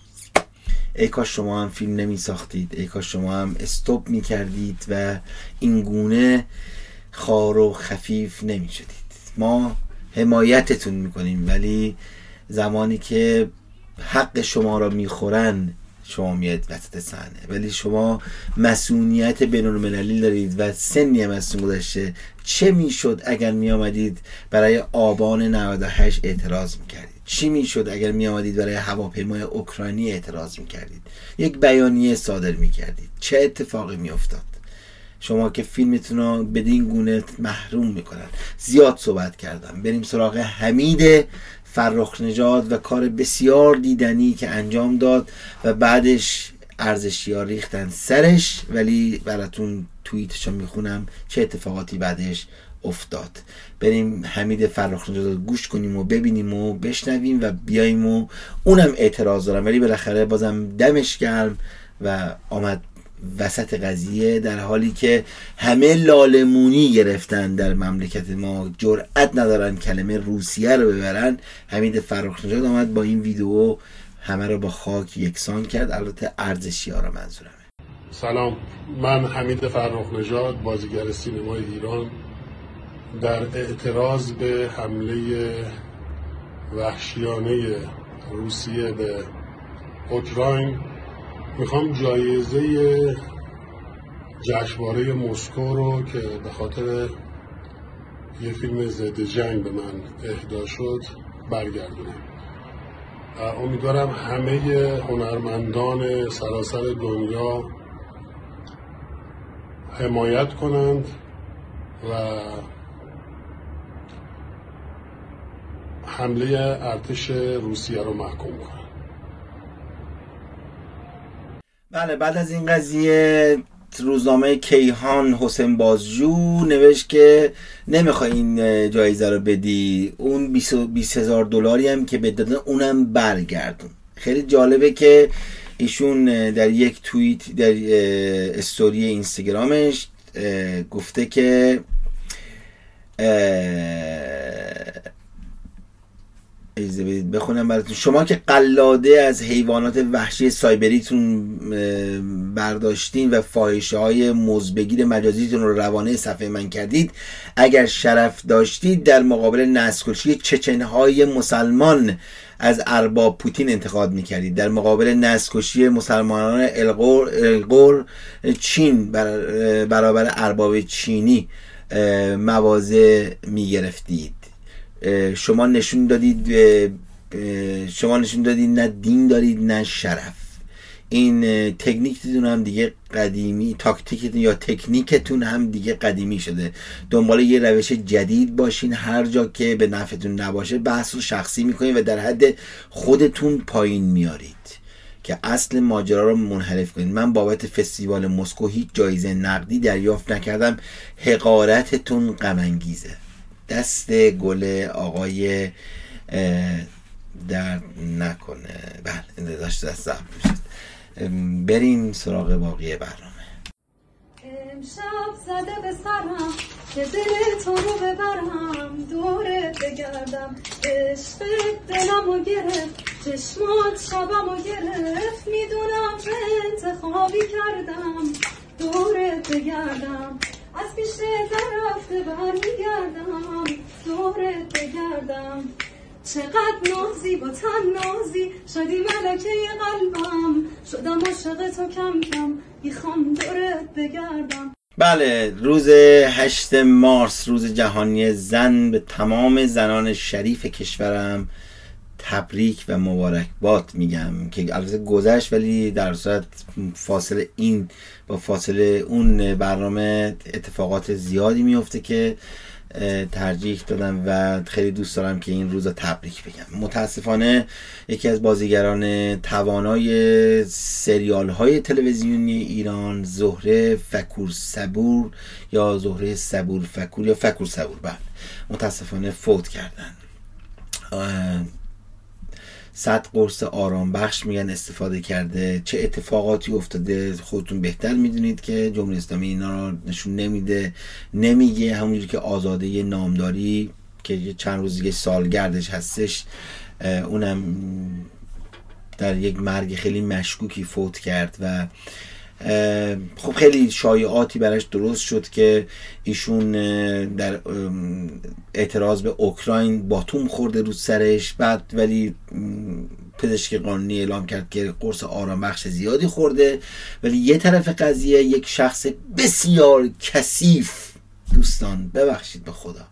ای کاش شما هم فیلم نمی ساختید، ای کاش شما هم استوب می کردید و این گونه خار و خفیف نمی شدید. ما حمایتتون می کنیم، ولی زمانی که حق شما را میخورن شما میاد وسط صحنه، ولی شما مسئولیت بین‌المللی دارید و سنی هم ازتون گذشته. چه میشد اگر میامدید برای آبان 98 اعتراض میکردید؟ چی میشد اگر میامدید برای هواپیمای اوکراینی اعتراض میکردید، یک بیانیه صادر میکردید؟ چه اتفاقی میافتاد؟ شما که فیلمتون رو بدین گونه محروم میکنن. زیاد صحبت کردم، بریم سراغ حمید فرخ نژاد و کار بسیار دیدنی که انجام داد و بعدش ارزشی‌ها ریختن سرش، ولی براتون توییتشو میخونم چه اتفاقاتی بعدش افتاد. بریم حمید فرخ نژاد گوش کنیم و ببینیم و بشنویم و بیاییم و اونم اعتراض دارم، ولی بالاخره بازم دمش گرم و آمد وسط قضیه، در حالی که همه لالمونی گرفتن در مملکت ما، جرئت ندارن کلمه روسیه رو ببرن. حمید فرخ نژاد آمد با این ویدیو همه رو با خاک یکسان کرد. البته ارزشی‌ها رو منظورمه. سلام، من حمید فرخ نژاد، بازیگر سینمای ایران، در اعتراض به حمله وحشیانه روسیه به اوکراین میخوام جایزه جشنواره مسکو رو که به خاطر یه فیلم ضد جنگ به من اهدا شد برگردونم. امیدوارم همه هنرمندان سراسر دنیا حمایت کنند و حمله ارتش روسیه رو محکوم کنند. بله، بعد از این قضیه روزنامه کیهان حسین بازجو نوشت که نمیخوای این جایزه رو بدی، اون 20,000 دلاری هم که بد دادن اونم برگردون. خیلی جالبه که ایشون در یک توییت در استوری اینستاگرامش گفته که بخونم براتون: شما که قلاده از حیوانات وحشی سایبریتون برداشتین و فاحشه های مزبگیر مجازیتون رو روانه صفحه من کردید، اگر شرف داشتید در مقابل نسل‌کشی چچنهای مسلمان از ارباب پوتین انتقاد میکردید، در مقابل نسل‌کشی مسلمانان الغور چین برابر ارباب چینی مواضع میگرفتید. شما نشون دادید نه دین دارید نه شرف. این تکنیکتون هم دیگه قدیمی، تاکتیکتون یا تکنیکتون هم دیگه قدیمی شده. دنبال یه روش جدید باشین، هر جا که به نفعتون نباشه بحث رو شخصی میکنین و در حد خودتون پایین میارید که اصل ماجرا رو منحرف کنید. من بابت فستیوال مسکو هیچ جایزه نقدی دریافت نکردم، حقارتتون غم انگیزه. دست گل آقای درد نکنه. بله، داشت دست زب میشد. بریم سراغ باقی برنامه. امشب زده به سرم که دل تو رو ببرم، دوره بگردم، عشق دلمو گرفت، چشمات شبمو گرفت، میدونم چه انتخابی کردم، دوره بگردم، از پیش در رفته برمیگردم، دوره بگردم، چقدر نازی با تن نازی، شدی ملکه قلبم، شدم عاشق تو کم کم، میخوام دورت بگردم. بله، روز 8 مارس روز جهانی زن، به تمام زنان شریف کشورم تبریک و مبارکباد میگم که البته گذشت، ولی در صورت فاصله این با فاصله اون برنامه اتفاقات زیادی میفته که ترجیح دادم و خیلی دوست دارم که این روزا تبریک بگم. متاسفانه یکی از بازیگران توانای سریال های تلویزیونی ایران، زهره فکور صبور یا زهره صبور فکور یا فکور صبور، بله، متاسفانه فوت کردن. 100 قرص آرام بخش میگن استفاده کرده. چه اتفاقاتی افتاده خودتون بهتر میدونید که جمهوری اسلامی اینا رو نشون نمیده، نمیگه. همونجوری که آزاده نامداری که چند روز دیگه سالگردش هستش، اونم در یک مرگ خیلی مشکوکی فوت کرد و خب خیلی شایعاتی براش درست شد که ایشون در اعتراض به اوکراین باتوم خورده رو سرش، بعد ولی پزشک قانونی اعلام کرد که قرص آرام بخش زیادی خورده. ولی یه طرف قضیه یک شخص بسیار کثیف، دوستان ببخشید به خدا،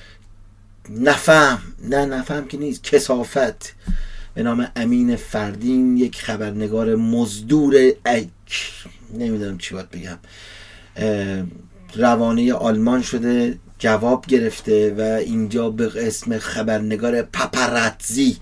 نفهم که نیست، کثافت، به نام امین فردین، یک خبرنگار مزدور نمیدونم چی باید بگم، روانه آلمان شده، جواب گرفته و اینجا به اسم خبرنگار پاپاراتزی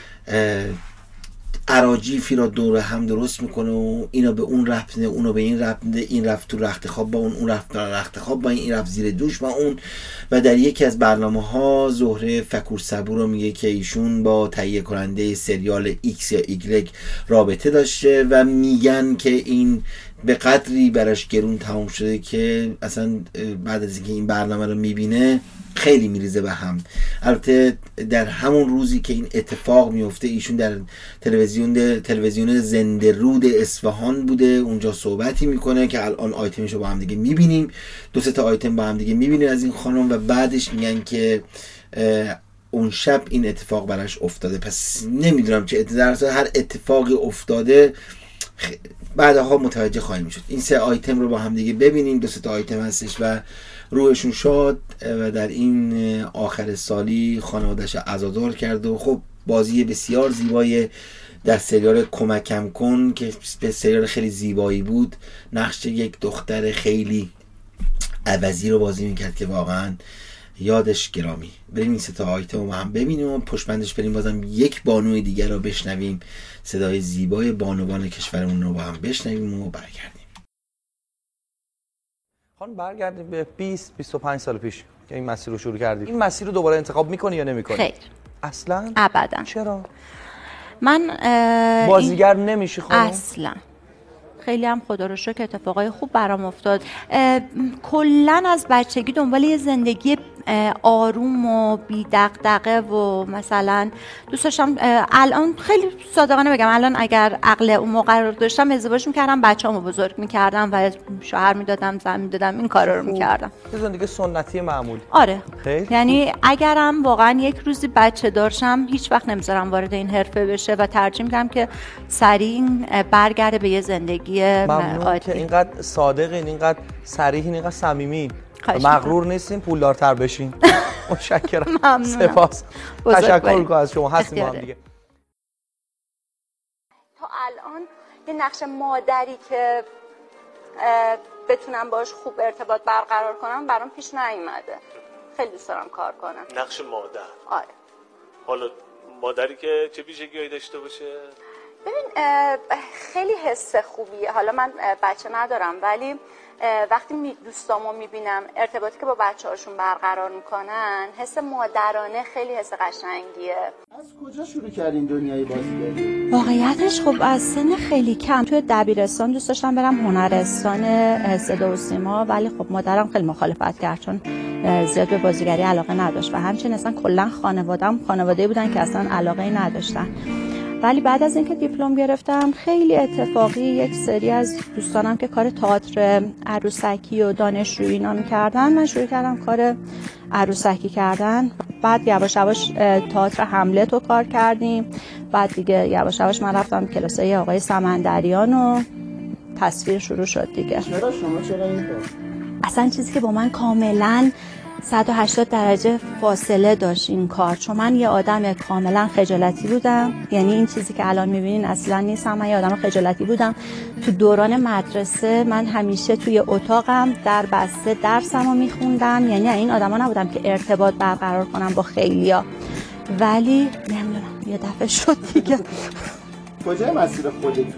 اراجیفی را دور هم درست میکنه و اینا به اون رفت میده، اونو به این رفت میده، این رفت تو رخت خواب با اون رفت تو رخت خواب با این رفت زیر دوش با اون. و در یکی از برنامه‌ها زهره فکور صبور رو میگه که ایشون با تهیه کننده سریال ایکس یا ایگرگ رابطه داشته و میگن که این به قدری براش گرون تمام شده که اصلا بعد از اینکه این برنامه رو میبینه خیلی میریزه به هم. البته در همون روزی که این اتفاق میفته ایشون در تلویزیون زنده رود اصفهان بوده، اونجا صحبتی میکنه که الان آیتمش رو با هم دیگه میبینیم، 2-3 تا آیتم با هم دیگه میبینیم از این خانم و بعدش میگن که اون شب این اتفاق براش افتاده. پس نمیدونم چه هر اتفاقی افتاده بعدها متوجه خواهیم شد. این 3 آیتم رو با هم دیگه ببینیم، 2-3 تا آیتم هستش و روحشون شاد و در این آخر سالی خانواده‌اش عزادار کرد و خب بازی بسیار زیبای در سریال کمکم کن که به سریال خیلی زیبایی بود، نقش یک دختر خیلی عوضی رو بازی میکرد که واقعا یادش گرامی. بریم این 3 تا آیتم رو هم ببینیم و پشت بندش بریم بازم یک بانوی دیگر رو بشنویم، صدای زیبای بانوان کشورمون رو با هم بشنویم و برگردیم. خانم برگردیم به 20-25 سال پیش که این مسیر رو شروع کردید. این مسیر رو دوباره انتخاب میکنی یا نمیکنی؟ خیر. اصلا؟ ابدا. چرا؟ من بازیگر نمیشی خانم؟ اصلا. خیلی هم خدا رو شکر اتفاقای خوب برام افتاد. کلا از بچگی دنبال یه زندگی آروم و بی دغدغه و مثلا دوست داشتم، الان خیلی صادقانه بگم الان اگر عقل اون موقع رو داشتم ازدواج میکردم، بچه‌امو بزرگ میکردم و شوهر میدادم، زن میدادم، این کارا رو میکردم. یه زندگی سنتی معمولی. آره. خیلی یعنی اگرم واقعا یک روزی بچه داشتم هیچ وقت نمیذارم وارد این حرفه بشه و ترجیح میدم که سریع برگرده به یه زندگی ممنون که اینقدر صادقین، اینقدر صریحین، اینقدر صمیمین. مغرور نیستین پولدارتر بشین. متشکرم. ممنونم. سپاس. تشکر می‌کنم از شما. هستیم با هم دیگه. تا الان یه نقش مادری که بتونم باش خوب ارتباط برقرار کنم برام پیش نیومده. خیلی دوست دارم کار کنم. نقش مادر. آره. حالا مادری که چه ویژگی‌هایی داشته باشه؟ ببین خیلی حس خوبیه. حالا من بچه ندارم ولی وقتی دوستامو میبینم ارتباطی که با بچه‌هاشون برقرار میکنن، حس مادرانه خیلی حس قشنگیه. از کجا شروع کردین دنیای بازیگری؟ واقعیتش خب از سن خیلی کم. توی دبیرستان دوست داشتم برم هنرستان صدا و سیما، ولی خب مادرم خیلی مخالفت کرد چون زیاد به بازیگری علاقه نداشت و همچنین اصلا کلا خانواده‌ای بودن که اصلا علاقه نداشتن. ولی بعد از اینکه دیپلم گرفتم خیلی اتفاقی یک سری از دوستانم که کار تئاتر عروسکی و دانشجویی اینا می‌کردن، من شروع کردم کار عروسکی کردن. بعد یواش یواش تئاتر هملت رو کار کردیم. بعد دیگه یواش یواش من رفتم کلاسای آقای سمندریان و تصویر شروع شد دیگه. چرا این کار؟ اصلا چیزی که با من کاملا 180 درجه فاصله داشت این کار، چون من یه آدم کاملا خجالتی بودم. یعنی این چیزی که الان میبینین اصلا نیستم. من یه آدم خجالتی بودم. تو دوران مدرسه من همیشه توی اتاقم در بسته درسمو میخوندم. یعنی این آدما نبودم که ارتباط برقرار کنم با خیلیا، ولی نمیدونم یه دفعه شد دیگه. کجای مسیر خودتون؟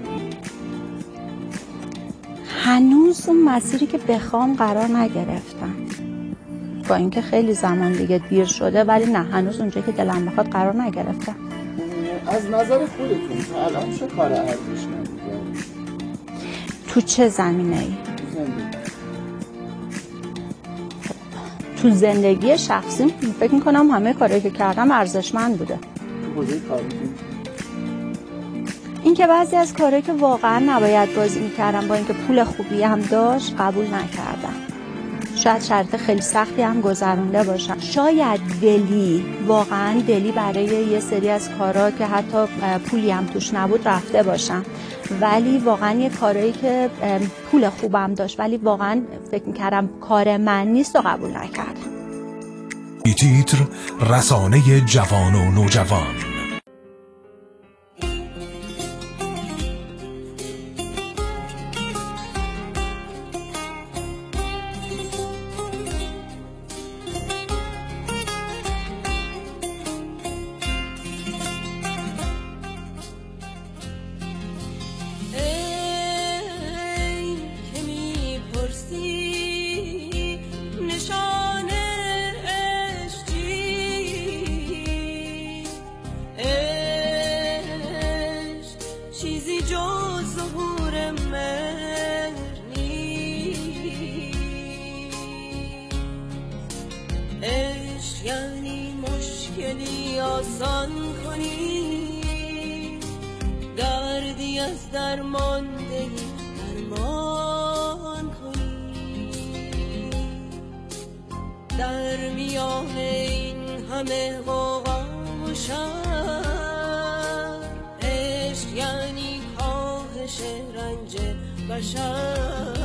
هنوز اون مسیری که بخوام قرار نگرفتم، با اینکه خیلی زمان دیگه دیر شده، ولی نه هنوز اونجایی که دلم بخواد قرار نگرفتم. از نظر خودتون تا الان چه کار ارزشمندی؟ تو چه زمینه‌ای؟ تو زندگی شخصی فکر می‌کنم همه کاری که کردم ارزشمند بوده. تو کجای کارتون؟ این که بعضی از کارهایی که واقعا نباید بازی می‌کردم با اینکه پول خوبی هم داشت قبول نکردم. شاید شرط خیلی سختی هم گذرونده باشم. شاید واقعا دلی برای یه سری از کارها که حتی پولی هم توش نبود رفته باشم، ولی واقعا یه کارهایی که پول خوبم داشت ولی واقعا فکر می‌کردم کار من نیست و قبول نکردم. تیتر رسانه جوان و نوجوان. آسان کنی، دردی از درماندگی درمان کنی. در میان این همه غوغا و شر، عشق یعنی کاهش رنج بشر.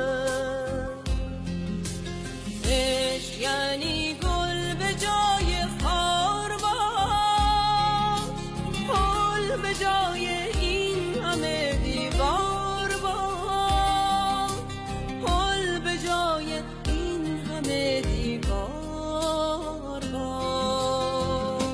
عشق یعنی گل به جای خار باز، پل به جای این همه دیوار باز، پل به جای این همه دیوار باز.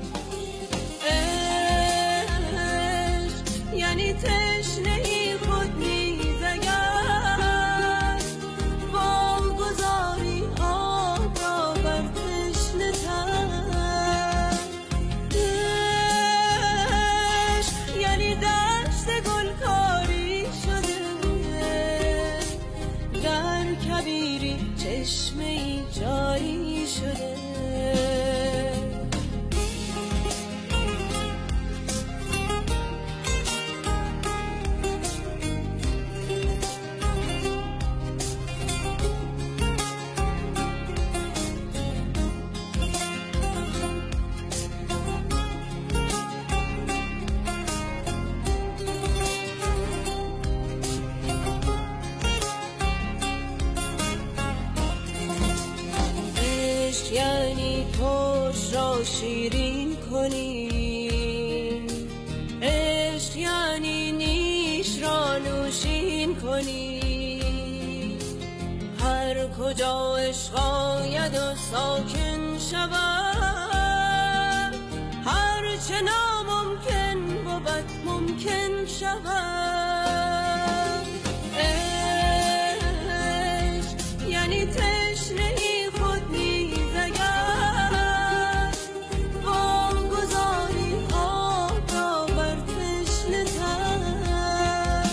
عشق یعنی تشنهی خود نیز اگر واگذاری آب را بر تشنه تر. عشق یعنی دشت گلکاری شده، در کبیری چشمه‌ای جاری شده. عشق یعنی ترش را شیرین کنی، عشق یعنی نیش را نوشین کنی. هر کجا عشق آید و ساکن شود، هر چه ناممکن بود ممکن شود. عشق یعنی تشنهی خود نیز اگر واگذاری آب را بر تشنه تر.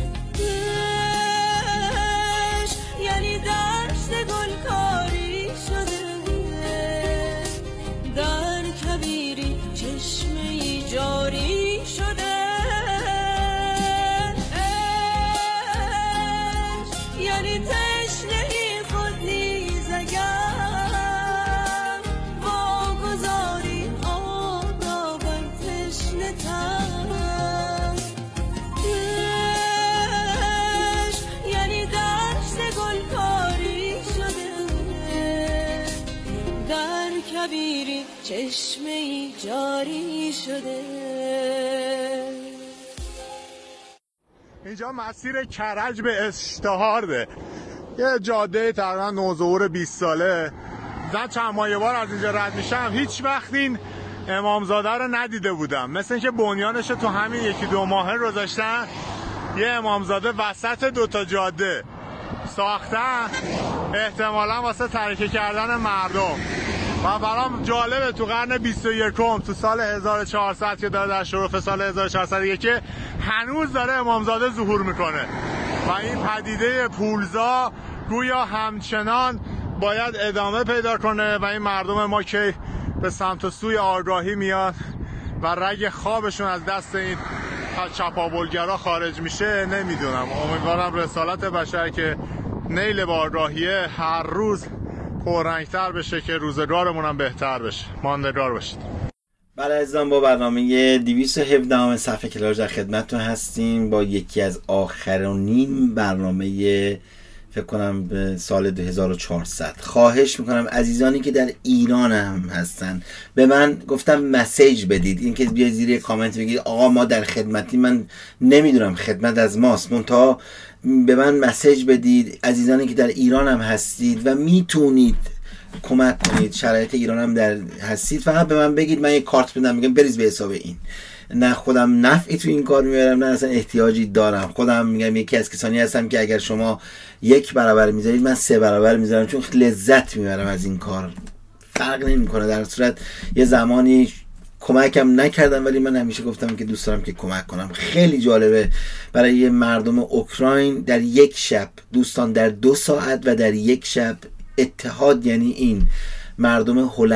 عشق یعنی دشت گلکاری شده، در کبیری چشمه‌ای جاری شده. عشق یعنی تشنهی خود نیز اگر واگذاری آب را بر تشنه تر. عشق یعنی دشت گلکاری شده، در کبیری چشمه‌ای جاری شده. اینجا مسیر کرج به اشتهارده، یه جاده تقریبا نوظهور 20 ساله. من چند ماه بار از اینجا رد میشم، هیچ وقت این امامزاده رو ندیده بودم. مثل اینکه بنیانش تو همین 1-2 ماه گذاشتن، یه امامزاده وسط 2 جاده ساختن، احتمالا واسه ترکه کردن مردم. و برام جالبه تو قرن 21 تو سال 1400 که داره در شرف سال 1401 هنوز داره امامزاده ظهور میکنه و این پدیده پولزا گویا همچنان باید ادامه پیدا کنه و این مردم ما که به سمت و سوی آگاهی میاد و رگ خوابشون از دست این چپاولگرا خارج میشه. نمیدونم، امیدوارم رسالت بشر که نیل به آگاهیه هر روز پررنگتر بشه که روزگارمون هم بهتر بشه. ماندگار باشید. بله عزیزان، با برنامه 217 صفحه کلاژ در خدمتتون هستیم با یکی از آخرین برنامه فکر کنم به سال 2400. خواهش میکنم عزیزانی که در ایران هم هستن به من گفتم مسیج بدید، این که بیاید زیر کامنت بگید آقا ما در خدمتی. من نمیدونم خدمت از ماست، منتها به من مسیج بدید. عزیزانی که در ایران هم هستید و میتونید کمک کنید، شرایط ایران هم در هستید، فقط به من بگید، من یک کارت بدم میگم بریز به حساب این. نه خودم نفعی تو این کار میبرم، نه اصلا احتیاجی دارم. خودم میگم یکی از کسانی هستم که اگر شما 1 برابر میذارید من 3 برابر میذارم، چون لذت میبرم از این کار. فرق نمیکنه. در صورت یه زمانی کمکم نکردم ولی من همیشه گفتم که دوست دارم که کمک کنم. خیلی جالبه برای مردم اوکراین در 1 شب، دوستان در 2 ساعت و در 1 شب اتحاد، یعنی این مردم هلند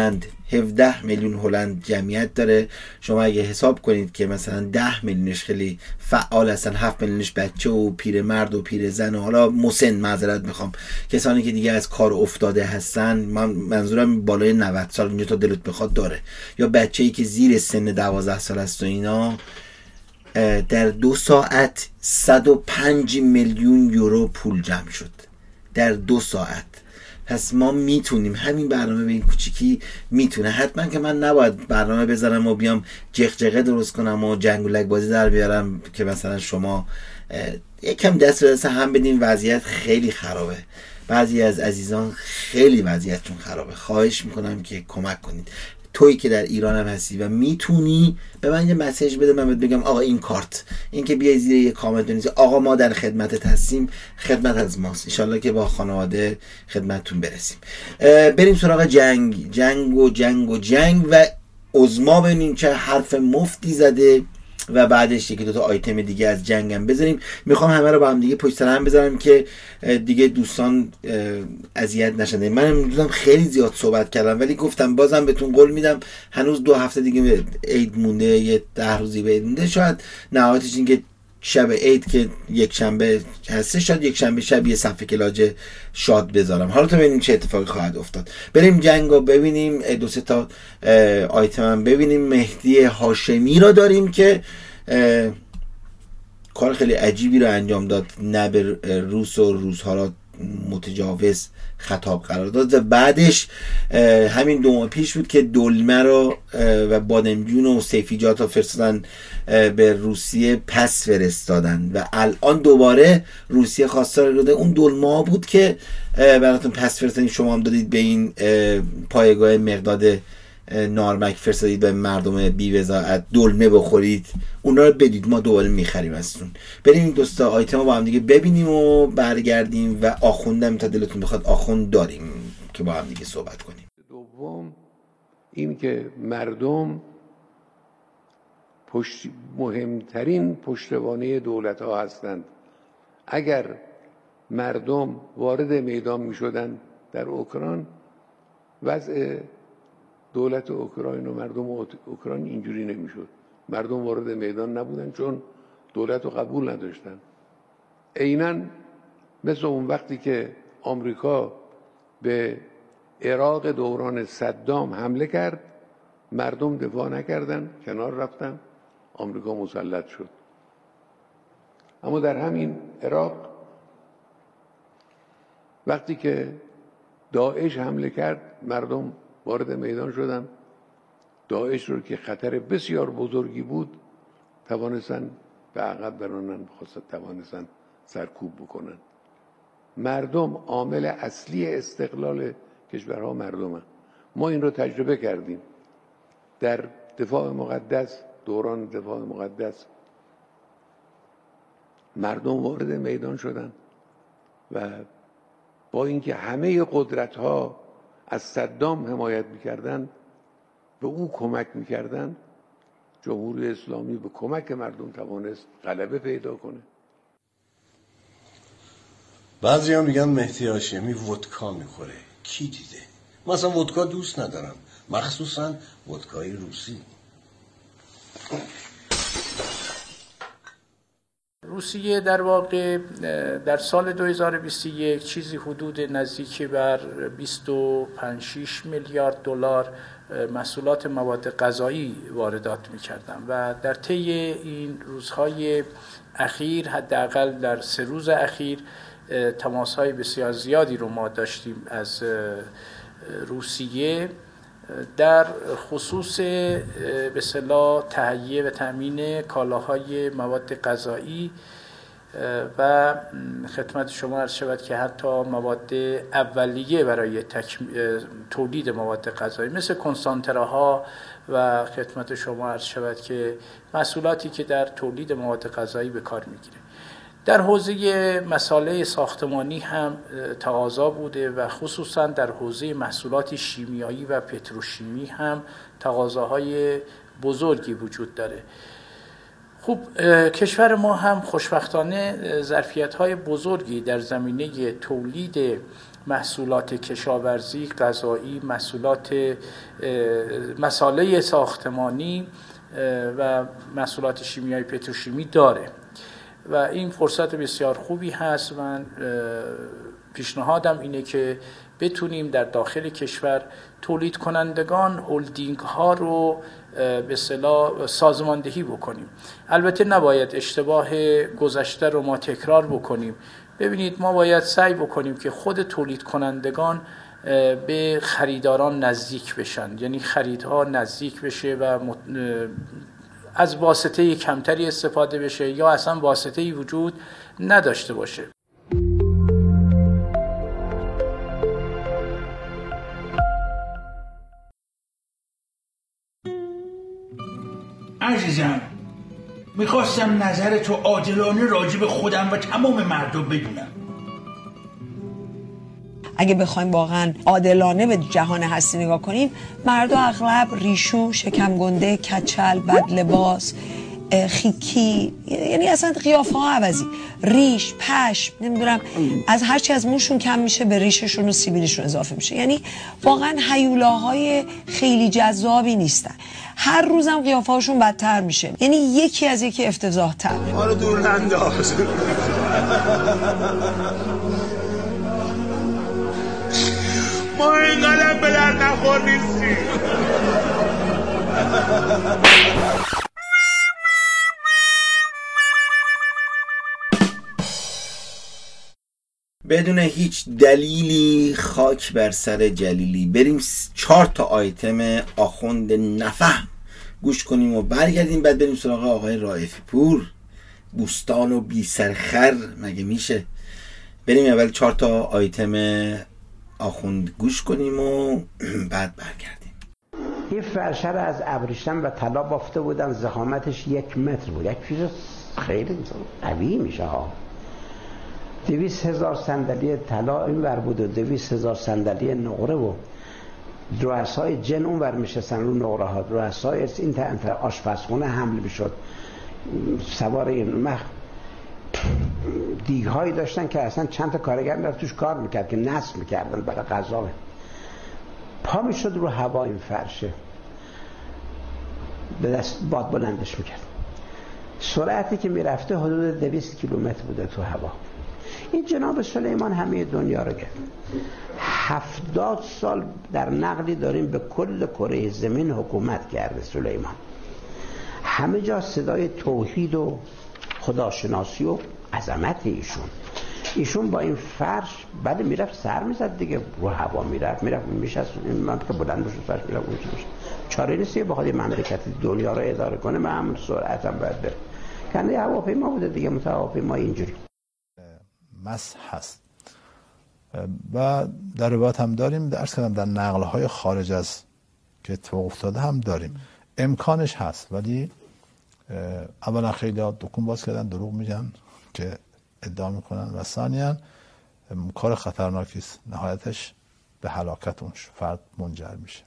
17 میلیون هلند جمعیت داره. شما اگه حساب کنید که مثلا 10 میلیونش خیلی فعال هستن، 7 میلیونش بچه و پیرمرد و پیرزن و حالا مسن، معذرت میخوام، کسانی که دیگه از کار افتاده هستن، من منظورم بالای 90 سال اینجا تا دلت بخواد داره، یا بچه‌ای که زیر سن 12 سال است و اینا، در 2 ساعت 105 میلیون یورو پول جمع شد در 2 ساعت. پس ما میتونیم همین برنامه به این کوچیکی میتونه، حتما که من نباید برنامه بذارم و بیام جغجغه درست کنم و جنگولک بازی در بیارم که مثلا شما یکم دست به دست هم بدین. وضعیت خیلی خرابه، بعضی از عزیزان خیلی وضعیتشون خرابه. خواهش میکنم که کمک کنید. تویی که در ایران هم هستی و میتونی به من یه مسیج بده، من بهت بگم آقا این کارت، این که بیای زیر یه کامنت بنویسی آقا ما در خدمتت هستیم، خدمت از ماست. ان شاءالله که با خانواده خدمتتون برسیم. بریم سراغ جنگ و عظما. ببینیم چه حرف مفتی زده و بعدش یکی دوتا آیتم دیگه از جنگم بذاریم. میخوام همه رو با هم دیگه پشت سر هم بذارم که دیگه دوستان اذیت نشن. من امروزم خیلی زیاد صحبت کردم، ولی گفتم بازم بهتون قول میدم هنوز 2 هفته دیگه عید مونده، یه 10 روزی به عید مونده. شاید نهایتش این که شب عید که یک شنبه هست، شاید یک شنبه شب یه صفحه کلاج شاد بذارم. حالا تا ببینیم چه اتفاقی خواهد افتاد. بریم جنگو ببینیم، 2-3 تا آیتم هم ببینیم. مهدی هاشمی را داریم که کار خیلی عجیبی رو انجام داد، نه به روس و روس‌ها را متجاوز خطاب قرار داد. و بعدش همین 2 ماه پیش بود که دلمه رو و بادمجون و سیفیجات رو فرستادن به روسیه، پس فرستادن و الان دوباره روسیه خواستار داده اون دلمه بود که براتون پس فرستادین. شما هم دادید به این پایگاه مقداد نارمک، فرستادید به مردم بی‌وضاحت دلمه بخورید، اونا رو بدید، ما دوباره میخریم ازتون. بریم این دوستا آیتم رو با هم دیگه ببینیم و برگردیم. و آخوندم تا دلتون بخواد آخوند داریم که با هم دیگه صحبت کنیم. دوم این که مردم مهمترین پشتوانه دولت ها هستند. اگر مردم وارد میدان می شدن در اوکراین، وضع دولت اوکراین و مردم اوکراین اینجوری نمیشد. مردم وارد میدان نبودن چون دولت رو قبول نداشتن. عیناً مثل اون وقتی که آمریکا به عراق دوران صدام حمله کرد، مردم دفاع نکردن، کنار رفتن، آمریکا مسلط شد. اما در همین عراق وقتی که داعش حمله کرد، مردم وارد میدان شدن. داعش رو که خطر بسیار بزرگی بود توانستن به عقب برانن، توانستن سرکوب بکنن. مردم عامل اصلی استقلال کشورها مردمن. ما این رو تجربه کردیم در دفاع مقدس، دوران دفاع مقدس مردم وارد میدان شدن و با اینکه همه قدرت‌ها از صدام حمایت می‌کردند، به او کمک می‌کردند، جمهوری اسلامی به کمک مردم توانست غلبه پیدا کنه. بعضی هم میگن مهدی هاشمی ودکا میخوره. کی دیده؟ من اصلا ودکا دوست ندارم، مخصوصا ودکای روسی. روسیه در واقع در سال 2021 چیزی حدود نزدیک بر 25-26 میلیارد دلار محصولات مواد غذایی واردات می‌کردند و در طی این روزهای اخیر، حداقل در 3 روز اخیر، تماس‌های بسیار زیادی رو ما داشتیم از روسیه در خصوص به اصطلاح تهیه و تامین کالاهای مواد غذایی و خدمت شما عرض شود که حتی مواد اولیه برای تولید مواد غذایی مثل کنسانتراها و خدمت شما عرض شود که محصولاتی که در تولید مواد غذایی به کار میگیره. در حوزه مساله ساختمانی هم تقاضا بوده و خصوصا در حوزه محصولات شیمیایی و پتروشیمی هم تقاضاهای بزرگی وجود داره. خب کشور ما هم خوشبختانه ظرفیت‌های بزرگی در زمینه تولید محصولات کشاورزی، غذایی، مصالح ساختمانی و محصولات شیمیایی پتروشیمی داره و این فرصت بسیار خوبی هست. من پیشنهادم اینه که بتونیم در داخل کشور تولید کنندگان هولدینگ ها رو به اصطلاح سازماندهی بکنیم. البته نباید اشتباه گذشته رو ما تکرار بکنیم. ببینید ما باید سعی بکنیم که خود تولید کنندگان به خریداران نزدیک بشن، یعنی خریدها نزدیک بشه و از واسطه کمتری استفاده بشه یا اصلا واسطه‌ای وجود نداشته باشه. عزیزم میخواستم نظر تو عادلانه راجع به خودم و تمام مردم بدونم. اگه بخوایم واقعا عادلانه به جهان هستی نگاه کنیم، مردم اغلب ریشو، شکم گنده، کچل، بد لباس، خیکی، یعنی اصلا قیافه ها عوضی، ریش، پشم، نمیدونم از هرچی از موشون کم میشه به ریششون و سیبیلشون اضافه میشه. یعنی واقعا هیولاهای خیلی جذابی نیستن. هر روزم قیافه هاشون بدتر میشه، یعنی یکی از یکی افتضاح تر. حالا دور ننداز. ما اینقدر به در نخور نیستیم. بدون هیچ دلیلی خاک بر سر جلیلی بریم 4 تا آیتم آخوند نفهم گوش کنیم و برگردیم، بعد بریم سراغ آقای رائفی پور. بوستان و بی سرخر مگه میشه؟ بریم اول 4 تا آیتم آخوند گوش کنیم و بعد برگردیم. یه فرشه رو از ابریشم و طلا بافته بودن، ضخامتش 1 متر بود. یک چیز خیلی قوی میشه ها. 200,000 صندلی طلا این ور بود و 200,000 صندلی نقره و رؤسای جن اون ور میشستن رو نقره ها. رؤسای این آشپزخونه حمل میشد. سوار این دیگ هایی داشتن که اصلا چند تا کارگر در توش کار میکرد که نصب میکردن برای غذا. پا میشد رو هوا این فرشه، به دست باد بلندش میکرد. سرعتی که میرفته حدود 200 کیلومتر بوده تو هوا. این جناب سلیمان همه دنیا رو گرفت. 70 سال در نقلی داریم به کل کره زمین حکومت کرده سلیمان. همه جا صدای توحید و خداشناسی و عظمت ایشون با این فرش بعد میرفت سر میزد دیگه، رو هوا میرفت میشست. این من که بلند بشه فرش میرفت اون چیز چاره نیست که بخواد مملکت دنیا رو اداره کنه به همون سرعت هم باید بره. کنه هواپیما بوده دیگه، هواپیما اینجوری مس هست. و در روایت هم داریم، عرض کردم در نقل‌های خارج از که اتفاق افتاده هم داریم. امکانش هست، ولی اولا خیلی دکون باز کردن، دروغ میگن که ادعا میکنن و ثانیاً کار خطرناکی است، نهایتش به هلاکت اون فرد منجر میشه.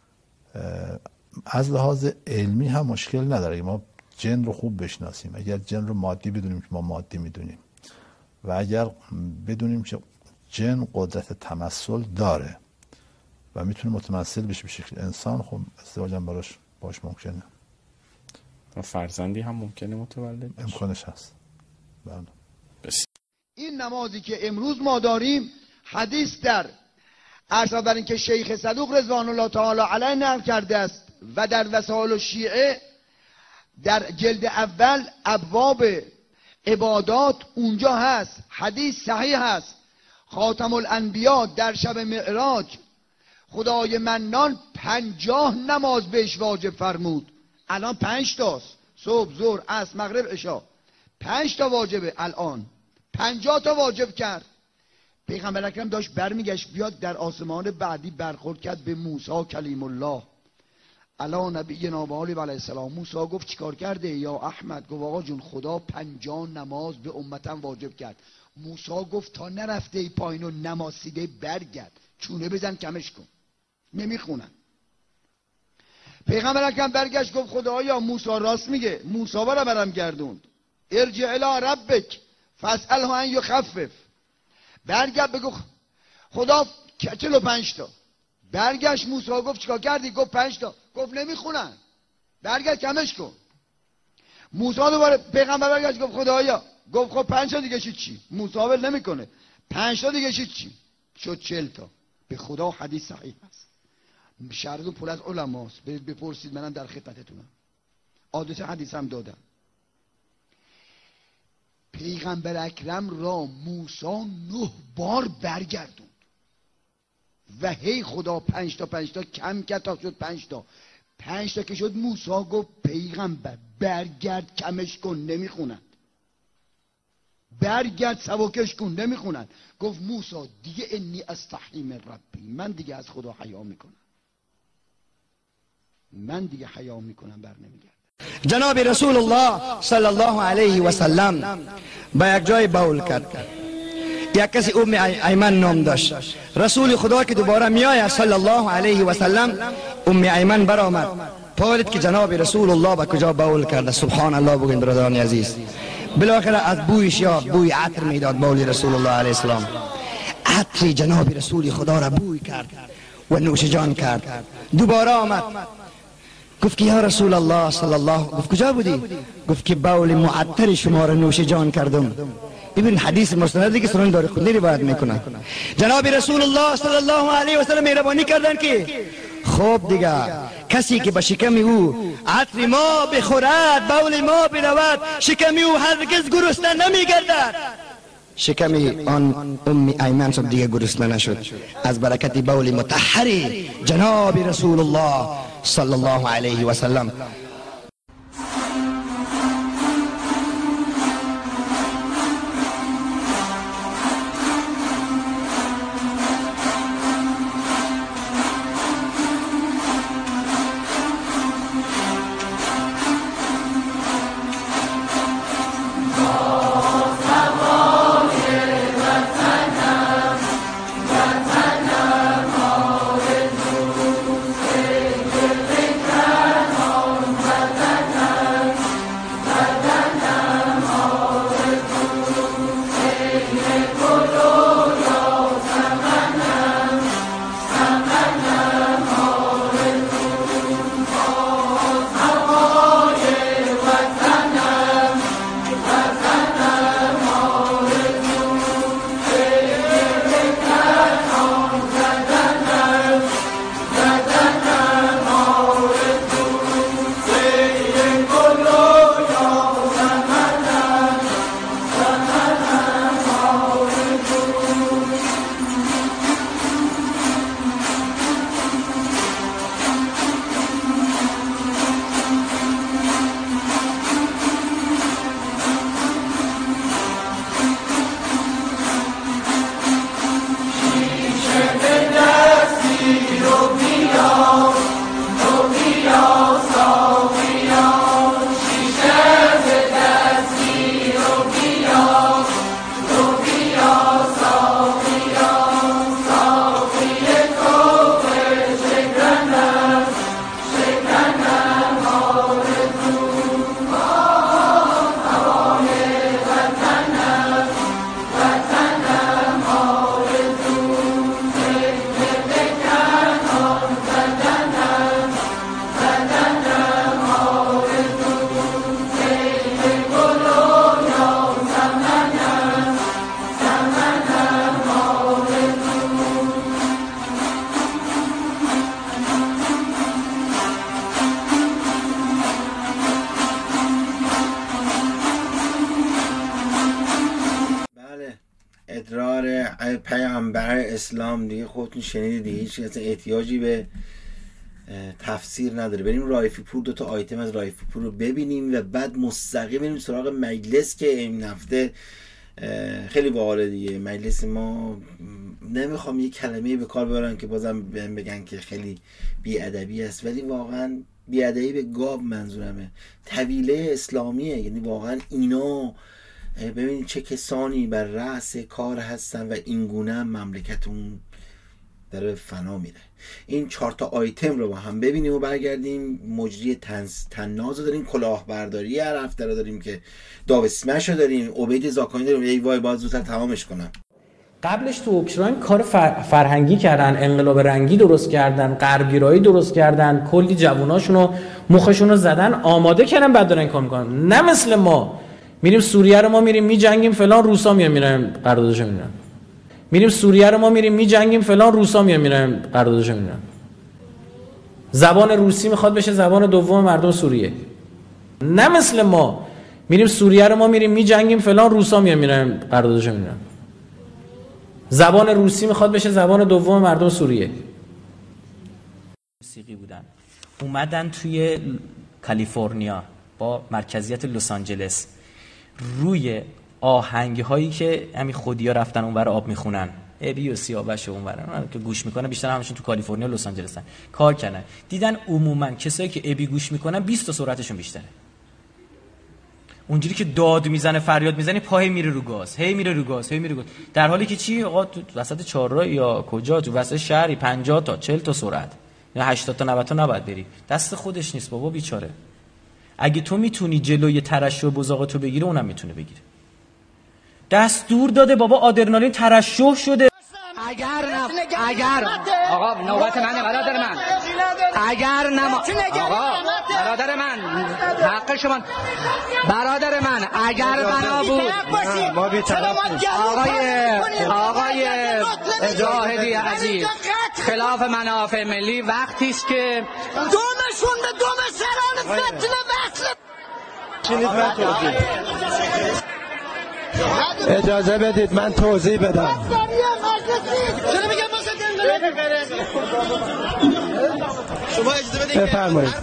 از لحاظ علمی هم مشکل نداره. ما جن رو خوب بشناسیم. اگر جن رو مادی بدونیم که ما مادی میدونیم و اگر بدونیم که جن قدرت تمثل داره و میتونه متمثل بشه به شکل انسان، خب ازدواج هم باش ممکنه و فرزندی هم ممکنه متولد بشه. امکانش هست. بله. این نمازی که امروز ما داریم حدیث در ارشاد بر این که شیخ صدوق رضوان الله تعالی علیه نقل کرده است و در وسائل الشیعه در جلد اول ابواب عبادات اونجا هست. حدیث صحیح هست. خاتم الانبیا در شب معراج خدای منان 50 نماز بهش واجب فرمود. الان 5 تاست، صبح، ظهر، عصر، مغرب، عشا. 5 تا واجبه، الان 50 تا واجب کرد. پیغمبر اکرم داشت برمیگشت بیاد در آسمان بعدی برخورد کرد به موسی کلیم الله علی نبینا و آله علیه السلام. موسی گفت چیکار کرده یا احمد؟ گفت آقا جون خدا 50 نماز به امتم واجب کرد. موسی گفت تا نرفته ای پایین و نمازیده برگرد، چونه بزن کمش کن. نمیخونن. پیغمبر اکرم برگشت گفت خدایا موسی راست میگه، موسی رو برام گردوند. ارجع الی ربک فاسأله ان یخفف. برگشت بگو خدا 45 تا. برگشت موسی گفت چیکار کردی؟ گفت 5 تا. گفت نمیخونن. برگشت کمش کن. موسی دوباره پیغمبر برگشت گفت خدایا، گفت خب 5 تا دیگه چی؟ موسی ول نمیکنه. 5 تا دیگه چی؟ شد 40 تا. به خدا حدیث صحیح است. شرط پر از علماست. بپرسید، منم در خدمتتونم. آدرس حدیث هم دادم. پیغمبر اکرم را موسی 9 بار برگردوند و هی خدا 5 تا کم کرد تا شد 5 تا. 5 تا که شد موسی گفت پیغمبر برگرد کمش کن، نمیخونن. برگرد سبکش کن، نمیخونن. گفت موسی دیگه انی استحی من ربی، من دیگه از خدا حیا میکنم، من دیگه حیا میکنم، بر نمیگردم. جناب رسول الله صلی الله علیه و سلم با یک جای باول کرد. یک کسی ام ایمن نام داشت. رسول خدا که دوباره میآید صلی الله علیه و سلم، ام ایمن برآمد، پرسید که جناب رسول الله با کجا باول کرده. سبحان الله بگوین برادران عزیز. بالاخره از بویش یا بوی عطر میداد باول رسول الله علیه السلام. عطر جناب رسول خدا را بوی کرد و نوش جان کرد. دوباره آمد گفت که یا رسول الله صلی الله، گفت کجا بودی؟ گفت که باول معطر شما را نوش جان کردم. ببین حدیث مستندی که سنن دارقطنی روایت میکنه. جناب رسول الله صلی الله علیه و سلم مهربانی کردن که خب دیگه کسی که به شکم او عطر ما بخورد، باول ما برود، شکم او هرگز گرسنه نمیگردد. شکم آن ام ایمن شد دیگه گرسنه نشد از برکت باول مطهر جناب رسول الله صلی الله علیه و سلم. پیامبر اسلام دیگه خودتون شنیدید دیگه، هیچ اصلا احتیاجی به تفسیر نداره. بریم رایفی پور، 2 تا آیتم از رایفی پور رو ببینیم و بعد مستقیم بریم سراغ مجلس که این هفته خیلی باحاله دیگه. مجلس ما نمیخوام یه کلمه به کار ببرم که بازم بگن که خیلی بیادبی است، ولی واقعا بیادبی به گاو منظورمه، طویله اسلامیه. یعنی واقعا اینا ببینید چه کسانی بر رأس کار هستن و اینگونه مملکتون داره به فنا میره. این 4 تا آیتم رو با هم ببینیم و برگردیم. مجری طناز رو داریم، کلاهبرداری هر هفته رو داریم که دابسمش رو داریم، عبید زاکانی داریم. ای وای باز زودتر تمامش کنم. قبلش تو اوکراین کار فرهنگی کردن، انقلاب رنگی درست کردن، غربگرایی درست کردن، کلی جووناشونو مخشونو زدن، آماده کردن، بعد دارن کار میکنن. نه مثل ما میریم سوریه رو ما میریم میجنگیم فلان، روسا میرن قراردادشو میرن. میریم سوریه رو ما میریم میجنگیم فلان، روسا میرن قراردادشو میرن. زبان روسی میخواد بشه زبان دوم مردم سوریه. نه مثل ما میریم سوریه رو ما میریم میجنگیم فلان، روسا میرن قراردادشو میرن. زبان روسی میخواد بشه زبان دوم مردم سوریه. موسیقی بودن، اومدن توی کالیفرنیا با مرکزیت لس آنجلس روی آهنگ هایی که همین خودیا رفتن اونور آب میخونن، ابی و سیاوش اونور که گوش میکنن، بیشتر همشون تو کالیفرنیا لس آنجلسن، کار کردن دیدن عموما کسایی که ابی گوش میکنن 20 تا سرعتشون بیشتره. اونجوری که داد میزنه فریاد میزنه پای میره رو گاز، هی میره رو گاز، هی میره رو گاز، در حالی که چی آقا تو وسط چهارراه یا کجا تو وسط شهری 50 تا 40 تا سرعت یا 80 تا 90 تا نباید بری. دست خودش نیست بابا بیچاره. اگه تو میتونی جلوی ترشح بزاقتو بگیره اونم میتونه بگیره. دستور داده بابا آدرنالین ترشح شده. اگر آقا نوبت منه برادر من، اگر آقا برادر من حق شما برادر من، اگر بنا بود ما بی طرف آقای جاهدی عزیز خلاف منافع ملی وقتی است که دومشون به دوم سران فتنه وصل. چینید من توضیح اجازه بدید من توضیح بدم. چرا میگم شما اجازه بدید بفرمایید.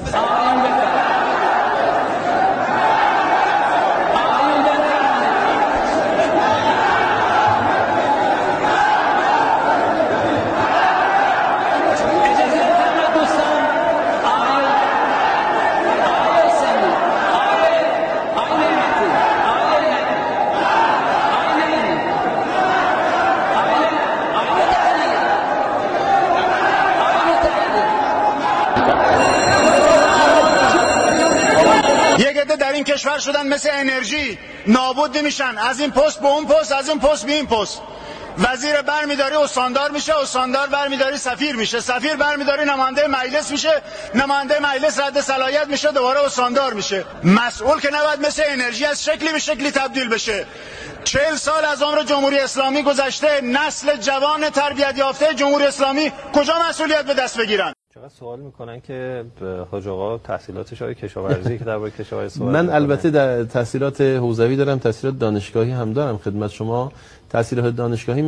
در این کشور شدن مثل انرژی نابود نمیشن، از این پست به اون پست، از این پست به این پست. وزیر برمیداری استاندار میشه، استاندار برمیداری سفیر میشه، سفیر برمیداری نماینده مجلس میشه، نماینده مجلس رد صلاحیت میشه، دوباره استاندار میشه. مسئول که نباید مثل انرژی از شکلی به شکلی تبدیل بشه. 40 سال از عمر جمهوری اسلامی گذشته، نسل جوان تربیت یافته جمهوری اسلامی کجا مسئولیت به دست بگیرن؟ چقدر سوال میکنن که حاج آقا تحصیلاتش های کشاورزی که درباره کشاورزی صحبت من البته در تحصیلات حوزوی دارم، تحصیلات دانشگاهی هم دارم خدمت شما. تحصیلات دانشگاهی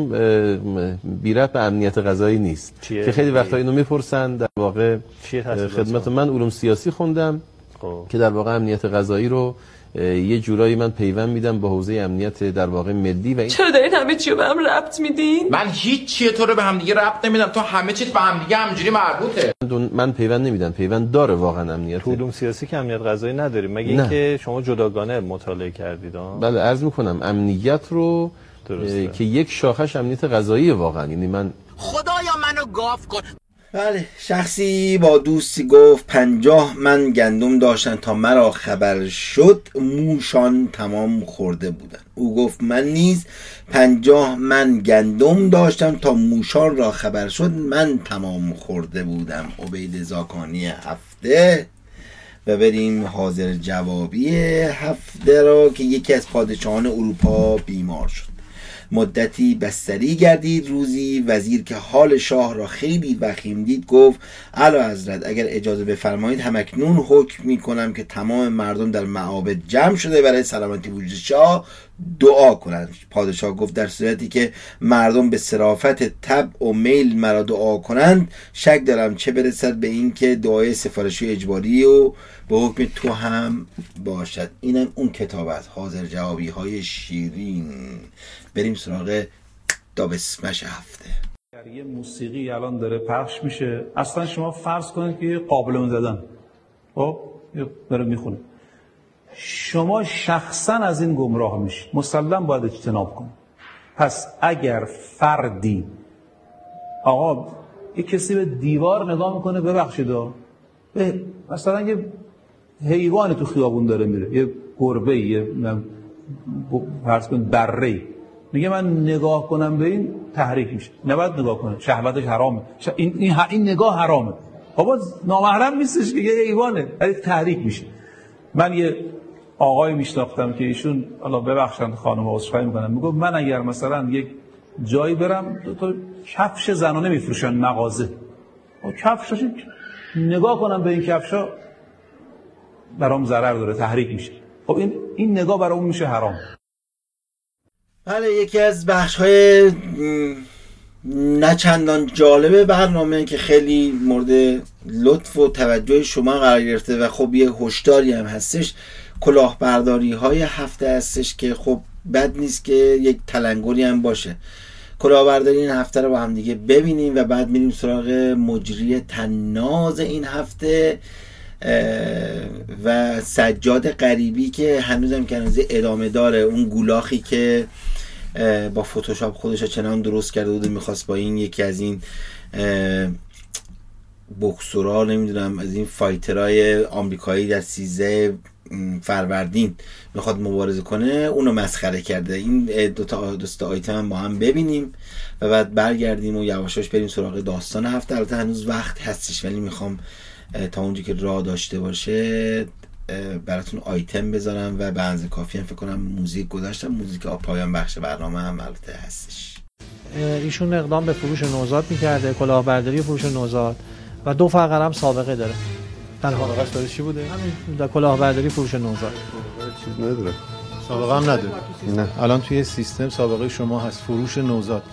بی ربط به امنیت غذایی نیست که خیلی وقتا اینو میپرسن. در واقع خدمت من علوم سیاسی خوندم که در واقع امنیت غذایی رو یه جورایی من پیوند میدم با حوزه امنیت در واقع ملی. و این چرا دارین همه چی رو به هم ربط میدین؟ من هیچ چیه تو رو به هم دیگه ربط نمیدم، تو همه چیز به هم دیگه همینجوری مربوطه. من پیوند نمیدم، پیوند داره واقعا امنیت. تو علوم سیاسی که امنیت غذایی نداریم مگه اینکه شما جداگانه مطالعه کردید؟ بله عرض میکنم امنیت رو که یک شاخش امنیت غذایی واقعا، یعنی من خدایا منو گاو کن. بله شخصی با دوستی گفت 50 من گندم داشتن تا مرا خبر شد موشان تمام خورده بودن. او گفت من نیز 50 من گندم داشتم تا موشان را خبر شد من تمام خورده بودم. عبید زاکانی هفته. و بریم حاضر جوابی هفته را که یکی از پادشاهان اروپا بیمار شد، مدتی بستری گردید. روزی وزیر که حال شاه را خیلی وخیم دید گفت اعلیحضرت اگر اجازه بفرمایید همکنون حکم می کنم که تمام مردم در معابد جمع شده برای سلامتی وجود شاه دعا کنند. پادشاه گفت در صورتی که مردم به صرافت طبع و میل مرا دعا کنند شک دارم چه برسد به این که دعای سفارشی اجباری و به حکم تو هم باشد. اینم اون کتاب است، حاضر جوابی های شیرین. بریم سراغ دابسمش هفته. یه موسیقی الان داره پخش میشه، اصلا شما فرض کنید که قابلمه زدن خب داره میخونه، شما شخصا از این گمراه میشید، مسلم باید اجتناب کنید. پس اگر فردی آقا یه کسی به دیوار نگاه میکنه، ببخشید مثلا یه حیوان تو خیابون داره میره، یه گربه، یه فرض کن بره‌ای، میگه من نگاه کنم به این تحریک میشه، نباید نگاه کنه، شهوتش حرامه، این نگاه حرامه. بابا نامحرم نیستش که یه حیوانه ولی تحریک میشه. من یه آقای میشناختم که ایشون، الله ببخشند خانم عذرخواهی میکنم، میگه من اگر مثلا یک جایی برم تو کفش زنانه میفروشن مغازه، کفشش نگاه کنم به این کفشا برام ضرر داره، تحریک میشه. خب این نگاه برام میشه حرام. بله، یکی از بخش‌های نه چندان جالب برنامه که خیلی مورد لطف و توجه شما قرار گرفته و خب یه هشداری هم هستش، کلاهبرداری های هفته هستش که خب بد نیست که یک تلنگری هم باشه. کلاهبرداری این هفته رو با هم دیگه ببینیم و بعد میریم سراغ مجری طناز این هفته و سجاد غریبی که هنوزم کنازه ادامه داره. اون گولاخی که با فتوشاپ خودش چنان درست کرده بود، میخواست با این یکی از این بوکسورها، نمیدونم از این فایترهای آمریکایی در 13 فروردین میخواد مبارزه کنه، اونو مسخره کرده. این دوتا آیتم هم با هم ببینیم و بعد برگردیم و یواشاش بریم سراغ داستان هفته. البته هنوز وقت هستش ولی میخوام تا اونجا که راه داشته باشه براتون آیتم بذارم و به اندازه کافی هم فکر کنم موزیک گذاشتم. موزیک پایان بخش برنامه هم البته هستش. ایشون اقدام به فروش نوزاد میکرده، کلاهبرداری فروش نوزاد، و 2 فقره هم سابقه داره. سابقه‌اش برای چی بوده؟ همین کلاهبرداری فروش نوزاد. چیز نداره. سابقه هم نداره. نه. الان توی سیستم سابقه شما هست فروش نوزاد.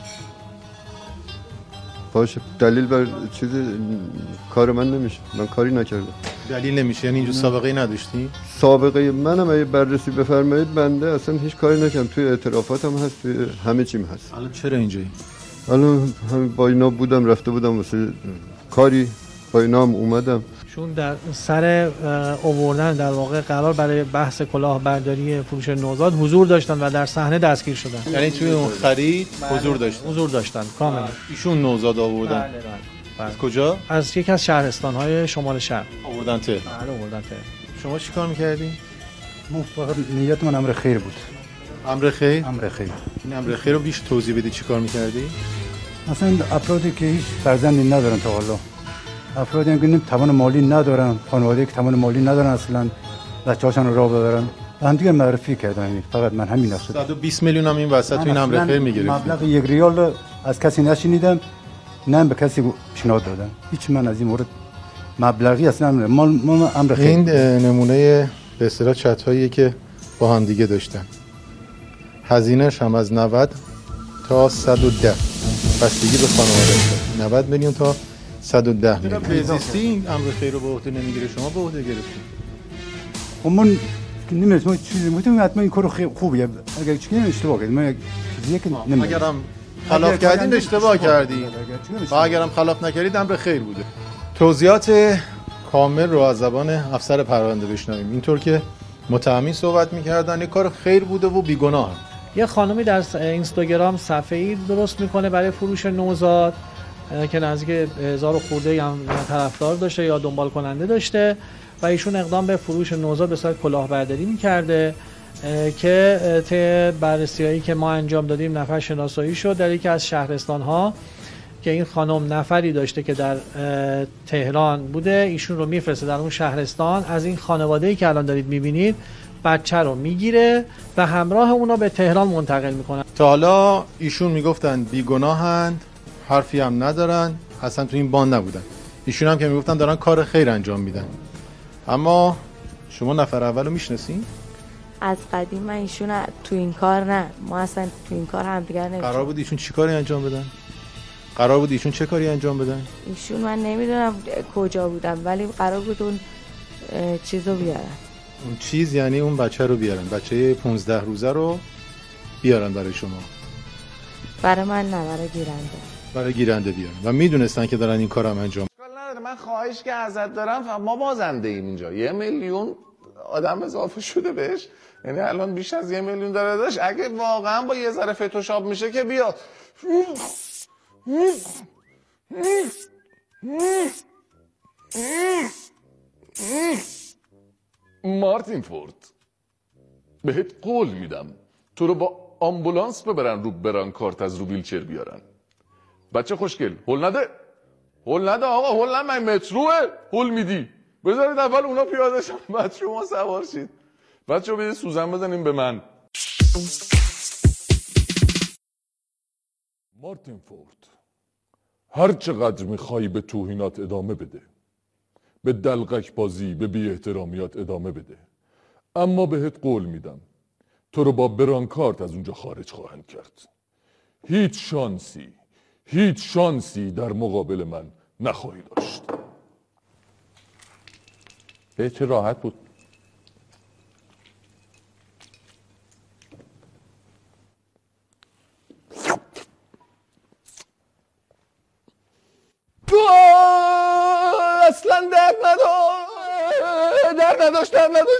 باشه، دلیل بر چیز کار من نمیشه، من کاری نکردم. دلیل نمیشه یعنی اینجور سابقه نداشتی؟ سابقه منم اگه بررسی بفرمایید بنده اصلا هیچ کاری نکردم، توی اعترافاتم هست، توی همه چیم هست. الان چرا اینجایی؟ الان همین با اینا بودم، رفته بودم واسه کاری، با اینا هم اومدم. چون در سر آوردن در واقع قرار برای بحث کلاهبرداری فروش نوزاد حضور داشتن و در صحنه دستگیر شدن. یعنی توی اون خرید حضور داشتن کاملا. ایشون نوزاد آوردن. بله. از کجا؟ از یک از شهرستان‌های شمال شهر آوردن تهران. بله آوردن تهران. شما چیکار می‌کردی؟ فقط نیت من امر خیر بود. امر خیر؟ امر خیر. این امر خیر رو بیش توضیح بدی چیکار می‌کردی؟ مثلا افرادی که هیچ فرزندی ندارن تا حالا، افرادی هم که توان مالی ندارن، خانواده‌ای که توان مالی ندارن اصلا بچه‌هاشون رو راه ببرن، هم دیگه معرفی کردن. فقط من همین هست. 120 میلیون هم این وسط تو این امر خیر می‌گرفت. مبلغ 1 ریال از کسی نشنیدم، نه به کسی پیشنهاد دادم. هیچ من از این مورد مبلغی اصلا ما امر خیر. این نمونه به اصطلاح چت‌هایی که با هم دیگه داشتن. هزینه‌اش هم از 90 تا 110 بستگی به خانواده، 90 میلیون تا 110 میلیون. بهزیستی این امر خیر رو به عهده نمیگیره، شما به عهده گرفتید. خب من نمی‌دونم چیزی میتونم حتما این کارو خوبیه. اگر چیزی اشتباه کردم، من چیزی که اگرم خلاف کردین اشتباه کردی. و اگرم خلاف نکردید امر خیر بوده. توضیحات کامل رو از زبان افسر پرونده بشنویم. اینطور که متهمین صحبت می‌کردن یک کار خیر بوده و بیگناه. یه خانمی در اینستاگرام صفحه‌ای درست میکنه برای فروش نوزاد که نزدیک 1000 خورده هم طرفدار داشته یا دنبال کننده داشته و ایشون اقدام به فروش نوزاد به صورت کلاهبرداری میکرده که طی بررسی‌هایی که ما انجام دادیم نفر شناسایی شد در یکی از شهرستان‌ها که این خانم نفری داشته که در تهران بوده، ایشون رو میفرسته در اون شهرستان، از این خانواده‌ای که الان دارید میبینید بچه رو میگیره و همراه اونا به تهران منتقل میکنن. تا حالا ایشون میگفتن بیگناهند، حرفی هم ندارن، اصلا تو این باند نبودن. ایشون هم که میگفتن دارن کار خیر انجام میدن. اما شما نفر اولو میشناسین؟ از قدیم من ایشون تو این کار نه، ما اصلا تو این کار هم دیگر نمیشون. قرار بود ایشون چی کاری انجام بدن؟ قرار بود ایشون چه کاری انجام بدن؟ ایشون من نمیدونم کجا بودم ولی قرار بود اون چیزو بیارن. اون چیز یعنی اون بچه رو بیارن، بچه 15 روزه رو بیارن برای شما. برای من نه، برای گیرنده. برای گیرنده بیارن و میدونستن که دارن این کارم انجام. من خواهش که ازت دارم، ما بازنده ایم اینجا. 1 میلیون آدم اضافه شده بهش، یعنی الان بیش از 1 میلیون داره داشت. اگه واقعا با یه ذره فتوشاپ میشه که بیا مارتین فورد، بهت قول میدم تو رو با آمبولانس ببرن رو برانکارت از رو ویلچر بیارن. بچه خوشگل هول نده، هول نده آقا، هول نده، من متروه هول میدی. بذارید اول اونا پیاده شن بعد شما سوار شید. بچه بدید سوزن بزنیم به من. مارتین فورد، هر چقدر میخوای به توهینات ادامه بده، به دلقک بازی، به بی احترامیات ادامه بده، اما بهت قول میدم تو رو با برانکارت از اونجا خارج خواهند کرد. هیچ شانسی در مقابل من نخواهی داشت. به چه راحت بود. اصلا درد نداشت.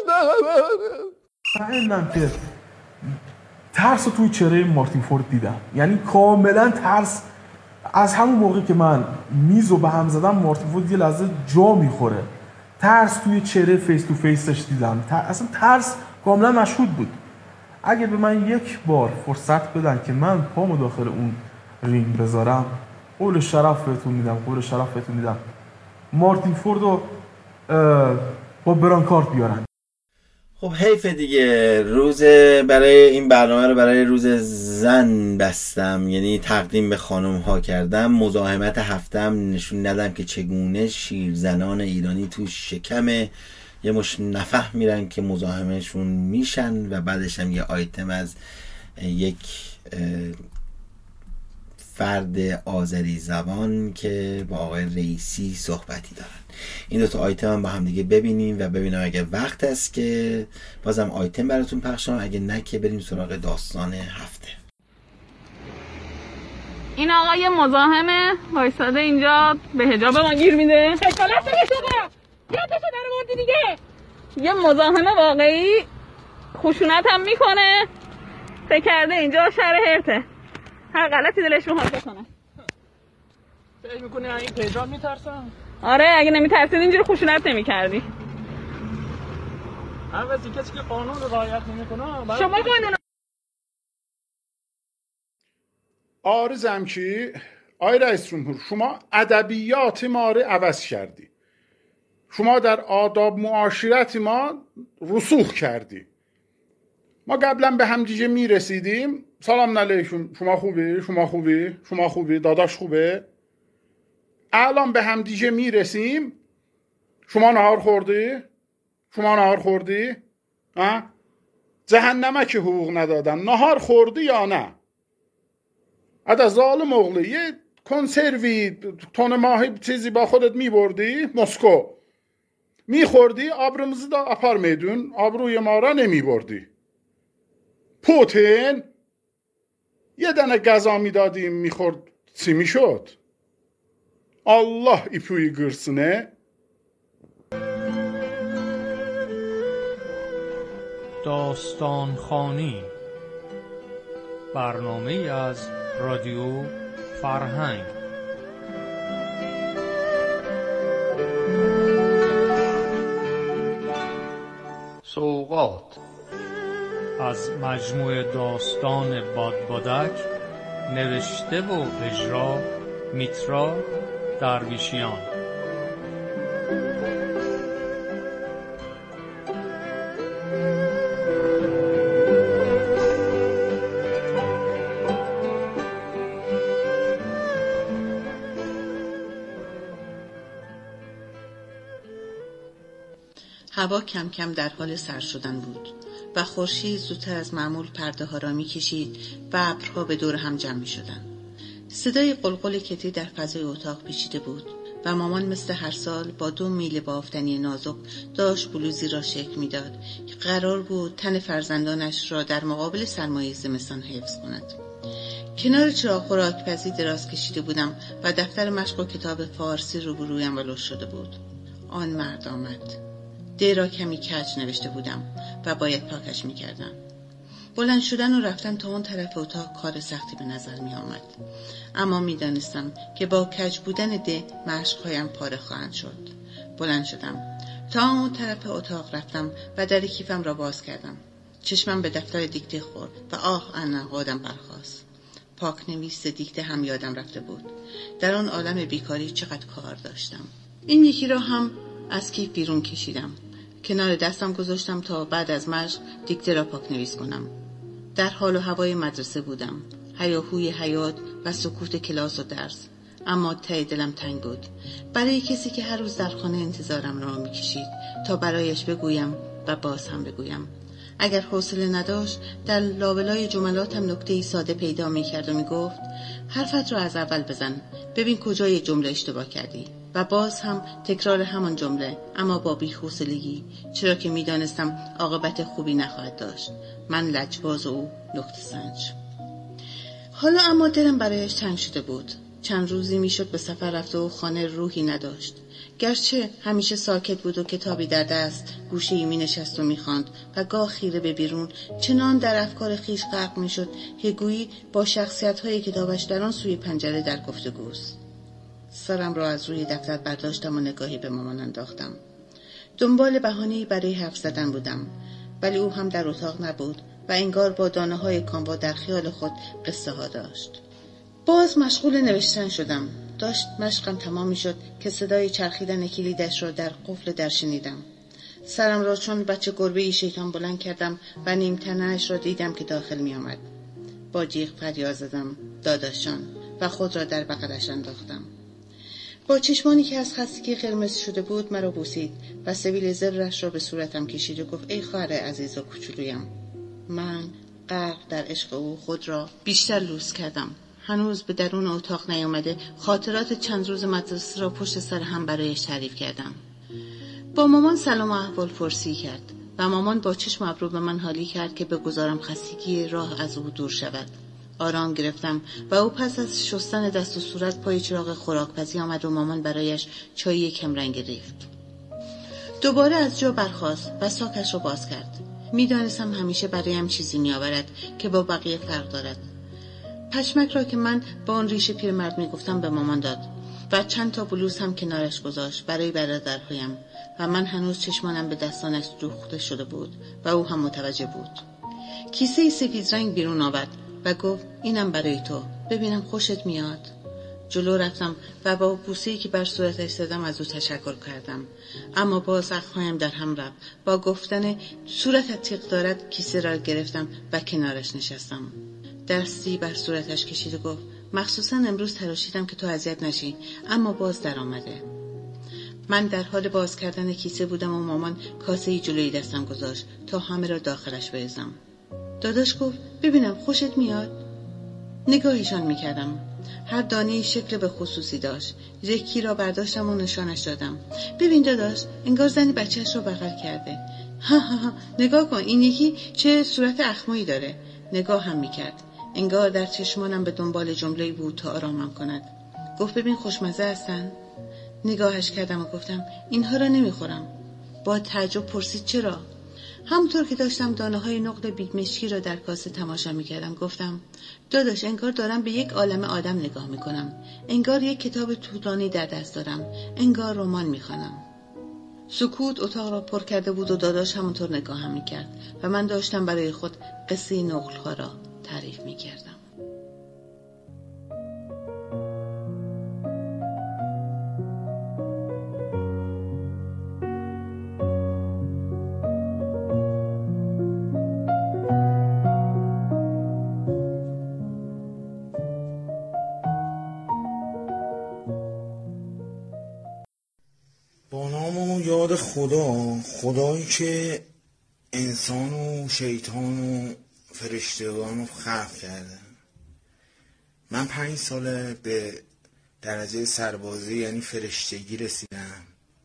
من که ترس رو توی چهره مارتین فورد دیدم، یعنی کاملا ترس. از همون موقع که من میز رو به هم زدم مارتین فورد یه لحظه جا میخوره. ترس توی چهره فیس تو فیسش دیدم. اصلا ترس کاملا مشهود بود. اگه به من یک بار فرصت بدن که من پامو داخل اون رینگ بذارم، قول شرف بهتون میدم مارتین فورد رو با برانکارت بیارن. خب حیف دیگه، روز برای این برنامه رو برای روز زن بستم، یعنی تقدیم به خانم ها کردم. مزاحمت هفتم نشون ندم که چگونه شیرزنان ایرانی تو شکم یه مش نفهم میرن که مزاحمشون میشن و بعدش هم یه آیتم از یک فرد آذری زبان که با آقای رئیسی صحبتی دارن. این دوتا آیتم هم با هم دیگه ببینیم و ببینم اگه وقت است که بازم آیتم براتون پخشم، اگه نه که بریم سراغ داستان هفته. این آقا یه مزاحمه وایساده اینجا به حجاب ما گیر میده. شکلات شده یادشو در موردی دیگه. یه مزاحمه واقعی خشونت هم میکنه. فکر کرده اینجا شهر هرته، هر غلطی دلش میخواد بکنه. فکر میکنی این پیجاب میترسم؟ آره اگه نمیترسید اینجوری خشونت نمیکردی. عوضی کسی که قانون رو رعایت نمیکنه شما قانون آرزم که آی رئیس جمهور، شما ادبیات ما رو عوض کردی. شما در آداب معاشرت ما رسوخ کردی. ما قبلا به هم دیگه میرسیدیم سلام علیکم، شما خوبی داداش خوبه. الان به هم دیگه میرسیم شما نهار خوردی جهنمه که حقوق ندادن. نهار خوردی یا نه؟ ادا ظالم اغلی، یه کنسروی تون ماهی چیزی با خودت میبردی مسکو میخوردی، آبروموزی دا اپار میدون، آبروی ما را نمیبردی. پوتین یه دنه غذا میدادیم میخورد چی میشد؟ الله ipuyu qırsın. داستان خوانی، برنامه از رادیو فرهنگ. سوغات از مجموعه داستان بادبادک، نوشته و اجرا میترا درویشیان. هوا کم کم در حال سرد شدن بود و خورشید زودتر از معمول پرده ها را می کشید و ابرها به دور هم جمع می شدن. صدای قلقل کتری در فضای اتاق پیچیده بود و مامان مثل هر سال با 2 میل بافتنی نازک داشت بلوزی را شکل می داد که قرار بود تن فرزندانش را در مقابل سرمایه زمستان حفظ کند. کنار چراغ خوراکپزی دراز کشیده بودم و دفتر مشق و کتاب فارسی روبرویم ولو شده بود. آن مرد آمد. دی را کمی کج نوشته بودم و باید پاکش می کردم. بلند شدن و رفتن تا اون طرف اتاق کار سختی به نظر می آمد. اما می دانستم که با کج بودن ده مشقهایم پاره خواهند شد. بلند شدم. تا اون طرف اتاق رفتم و در کیفم را باز کردم. چشمم به دفتر دیکته خورد و آدم برخاست. پاک نویس دیکته هم یادم رفته بود. در آن عالم بیکاری چقدر کار داشتم. این یکی را هم از کیف بیرون کشیدم. کنار دستم گذاشتم تا بعد از مشق دیکته را پاک نویس کنم. در حال و هوای مدرسه بودم. هیاهوی حیاط و سکوت کلاس و درس. اما ته دلم تنگ بود. برای کسی که هر روز در خانه انتظارم را می‌کشید تا برایش بگویم و باز هم بگویم. اگر حوصله نداشت در لابلای جملاتم نکته‌ای ساده پیدا می‌کرد و می‌گفت حرفت را از اول بزن، ببین کجای جمله اشتباه کردی، و باز هم تکرار همان جمله، اما با بی‌حوصلگی، چرا که می‌دانستم عاقبت خوبی نخواهد داشت. من لجباز و او نکته سنج. حالا اما دلم برایش تنگ شده بود. چند روزی میشد به سفر رفته و خانه روحی نداشت. گرچه همیشه ساکت بود و کتابی در دست گوشه‌ای می‌نشست و می‌خواند و گاه خیره به بیرون چنان در افکار خویش غرق می‌شد که گویی با شخصیت‌های کتابش در آن سوی پنجره در گفتگوست. سرم را از روی دفتر برداشتم و نگاهی به مامان انداختم. دنبال بهانه‌ای برای حرف زدن بودم، ولی او هم در اتاق نبود و انگار با دانه‌های کاموا در خیال خود قصه ها داشت. باز مشغول نوشتن شدم. داشت مشقم تمام می شد که صدای چرخیدن کلیدش را در قفل در شنیدم. سرم را چون بچه گربه‌ای شیطان بلند کردم و نیم تنه‌اش را دیدم که داخل می آمد. با جیغ فریاد زدم داداشان و خود را در بغلش انداختم. با چشمانی که از خستگی قرمز شده بود مرا بوسید و سبیل زبرش را به صورتم کشید و گفت ای خواهر عزیز و کوچولویم. من غرق در عشق او خود را بیشتر لوس کردم. هنوز به درون اتاق نیامده خاطرات چند روز مدرسه را پشت سر هم برایش تعریف کردم. با مامان سلام و احوال پرسی کرد و مامان با چشم ابرو به من حالی کرد که بگذارم خستگی راه از او دور شود. آرام گرفتم و او پس از شستن دست و صورت پای چراغ خوراکپزی آمد و مامان برایش چای کمرنگ ریخت. دوباره از جا برخاست و ساکش را باز کرد. میدانستم همیشه برایم چیزی میآورد که با بقیه فرق دارد. پشمک را که من با اون ریش پیرمرد میگفتم به مامان داد و چند تا بلوز هم کنارش گذاشت برای برادرهایم و من هنوز چشمانم به دستانش دوخته شده بود و او هم متوجه بود. کیسه سفید رنگ بیرون آورد و گفت اینم برای تو، ببینم خوشت میاد. جلو رفتم و با بوسه‌ای که بر صورتش زدم از او تشکر کردم، اما باز اخمایم در هم رفت. با گفتن صورتت تیغ دارد کیسه را گرفتم و کنارش نشستم. دستی بر صورتش کشید و گفت مخصوصا امروز تراشیدم که تو اذیت نشی، اما باز در آمده. من در حال باز کردن کیسه بودم و مامان کاسه‌ای جلوی دستم گذاشت تا همه را داخلش بریزم. داداش گفت ببینم خوشت میاد؟ نگاهشان میکردم. هر دانه شکل به خصوصی داشت. یکی را برداشتم و نشانش دادم. ببین داداش، انگار زنی بچهش رو بغل کرده. ها ها ها، نگاه کن این یکی چه صورت اخمایی داره. نگاه هم میکرد. انگار در چشمانم به دنبال جمله‌ای بود تا آرامم کند. گفت ببین خوشمزه هستن؟ نگاهش کردم و گفتم اینها را نمیخورم. با تعجب پرسید چرا؟ همونطور که داشتم دانه‌های نقل بیگمشکی را در کاسه تماشا می‌کردم گفتم داداش انگار دارم به یک عالم آدم نگاه می‌کنم. انگار یک کتاب طولانی در دست دارم. انگار رمان می‌خوانم. سکوت اتاق را پر کرده بود و داداش همونطور نگاهم می‌کرد و من داشتم برای خود قصه نقل‌ها را تعریف می‌کردم. با نام و یاد خدایی که انسان و شیطان و فرشتگان رو خلق کرده. من 5 ساله به درجه سربازی یعنی فرشتگی رسیدم.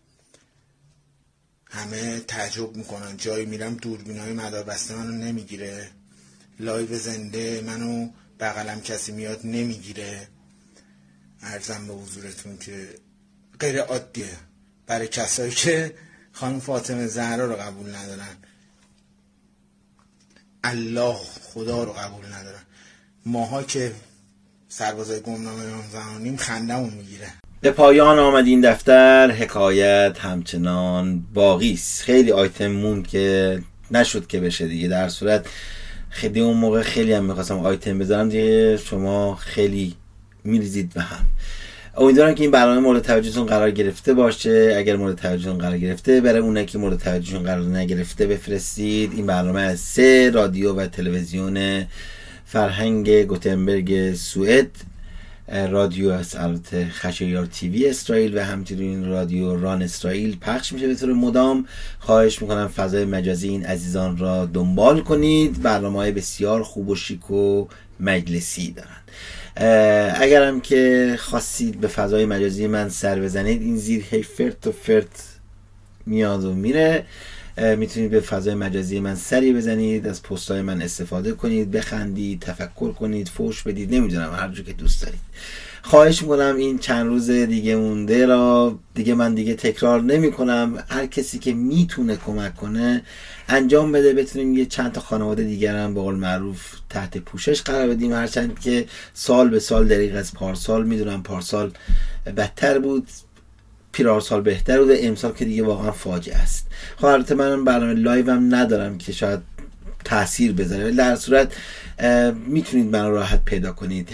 همه تعجب میکنن، جایی میرم دوربینای مداربسته منو نمیگیره، لایو زنده منو بغلم کسی میاد نمیگیره. عرضم به حضورتون که غیر عادیه برای کسایی که خانم فاطمه زهرا رو قبول ندارن. الله خدا رو قبول ندارن. ماها که سربازای گمنام امام زمانیم خندمون میگیره. به پایان آمد این دفتر، حکایت همچنان باقی است. خیلی آیتم موند که نشد که بشه دیگه. در صورت خیلی اون موقع خیلی هم میخواستم آیتم بذارم دیگه، شما خیلی میریزید به هم. امیدوارم که این برنامه مورد توجهتون قرار گرفته باشه. اگر مورد توجهتون قرار گرفته، برای اونایی که مورد توجهتون قرار نگرفته بفرستید. این برنامه از 3 رادیو و تلویزیون فرهنگ گوتنبرگ سوئد، رادیو از البته خشایار تیوی اسرائیل و همچنین رادیو ران اسرائیل پخش میشه به طور مدام. خواهش میکنم فضای مجازی این عزیزان را دنبال کنید. برنامه‌های بسیار خوب و شیک و مجلسی دارن. اگرم که خواستید به فضای مجازی من سر بزنید، این زیر هی فرت و فرت میاد و میره. میتونید به فضای مجازی من سری بزنید، از پست‌های من استفاده کنید، بخندید، تفکر کنید، فوش بدید، نمیدونم هر جور که دوست دارید. خواهش میکنم این چند روز دیگه مونده را دیگه من دیگه تکرار نمی کنم. هر کسی که میتونه کمک کنه انجام بده، بتونیم یه چند تا خانواده دیگر هم به قول معروف تحت پوشش قرار بدیم. هرچند که سال به سال دریغ از پارسال، میدونم پارسال بدتر بود، پیرارسال بهتر بود، امسال که دیگه واقعا فاجعه است. خب البته من برنامه لایو هم ندارم که شاید تاثیر بذاره، ولی در صورت میتونید من راحت پیدا کنید.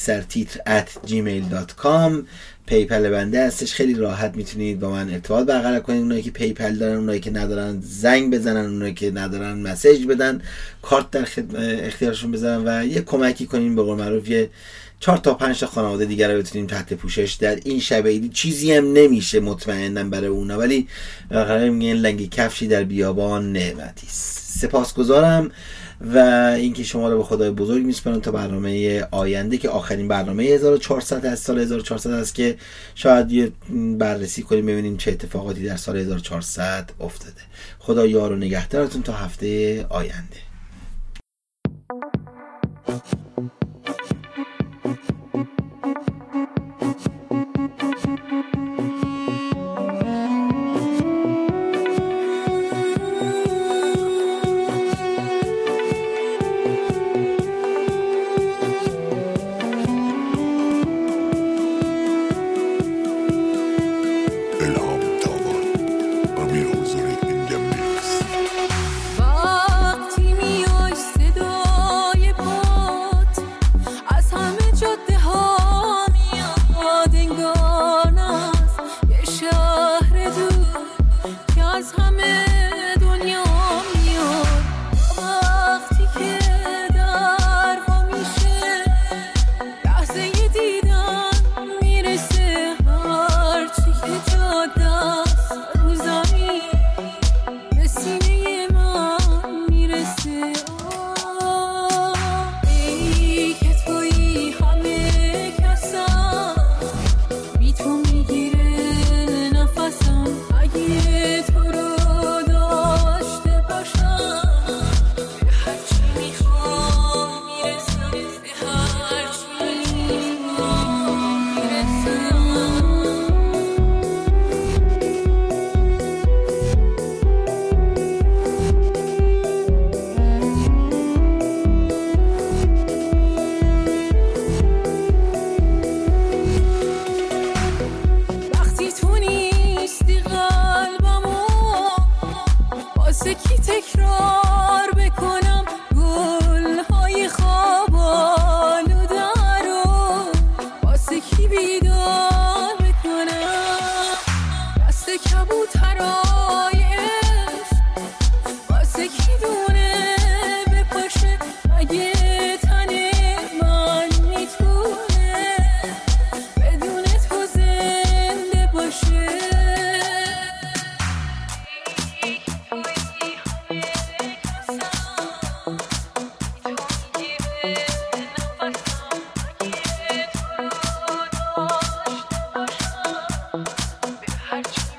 hamidsertitr@gmail.com پیپل بنده هستش، خیلی راحت میتونید با من ارتباط برقرار کنید. اونایی که پیپل دارن، اونایی که ندارن زنگ بزنن، اونایی که ندارن مسیج بدن، کارت در اختیارشون بذارن و یه کمکی کنین. به قول معروف یه 4 تا 5 تا خانواده دیگر رو بتونیم تحت پوشش در این شب عیدی. چیزی هم نمیشه مطمئناً برای اونا، ولی بالاخره میگن لنگ کفشی در بیابان نعمتی است. سپاسگزارم و اینکه شما رو به خدای بزرگ میسپارم تا برنامه آینده که آخرین برنامه 1400 از سال 1400 است که شاید یه بررسی کنیم ببینیم چه اتفاقاتی در سال 1400 افتاده. خدا یار و نگهدارتون تا هفته آینده. هرچی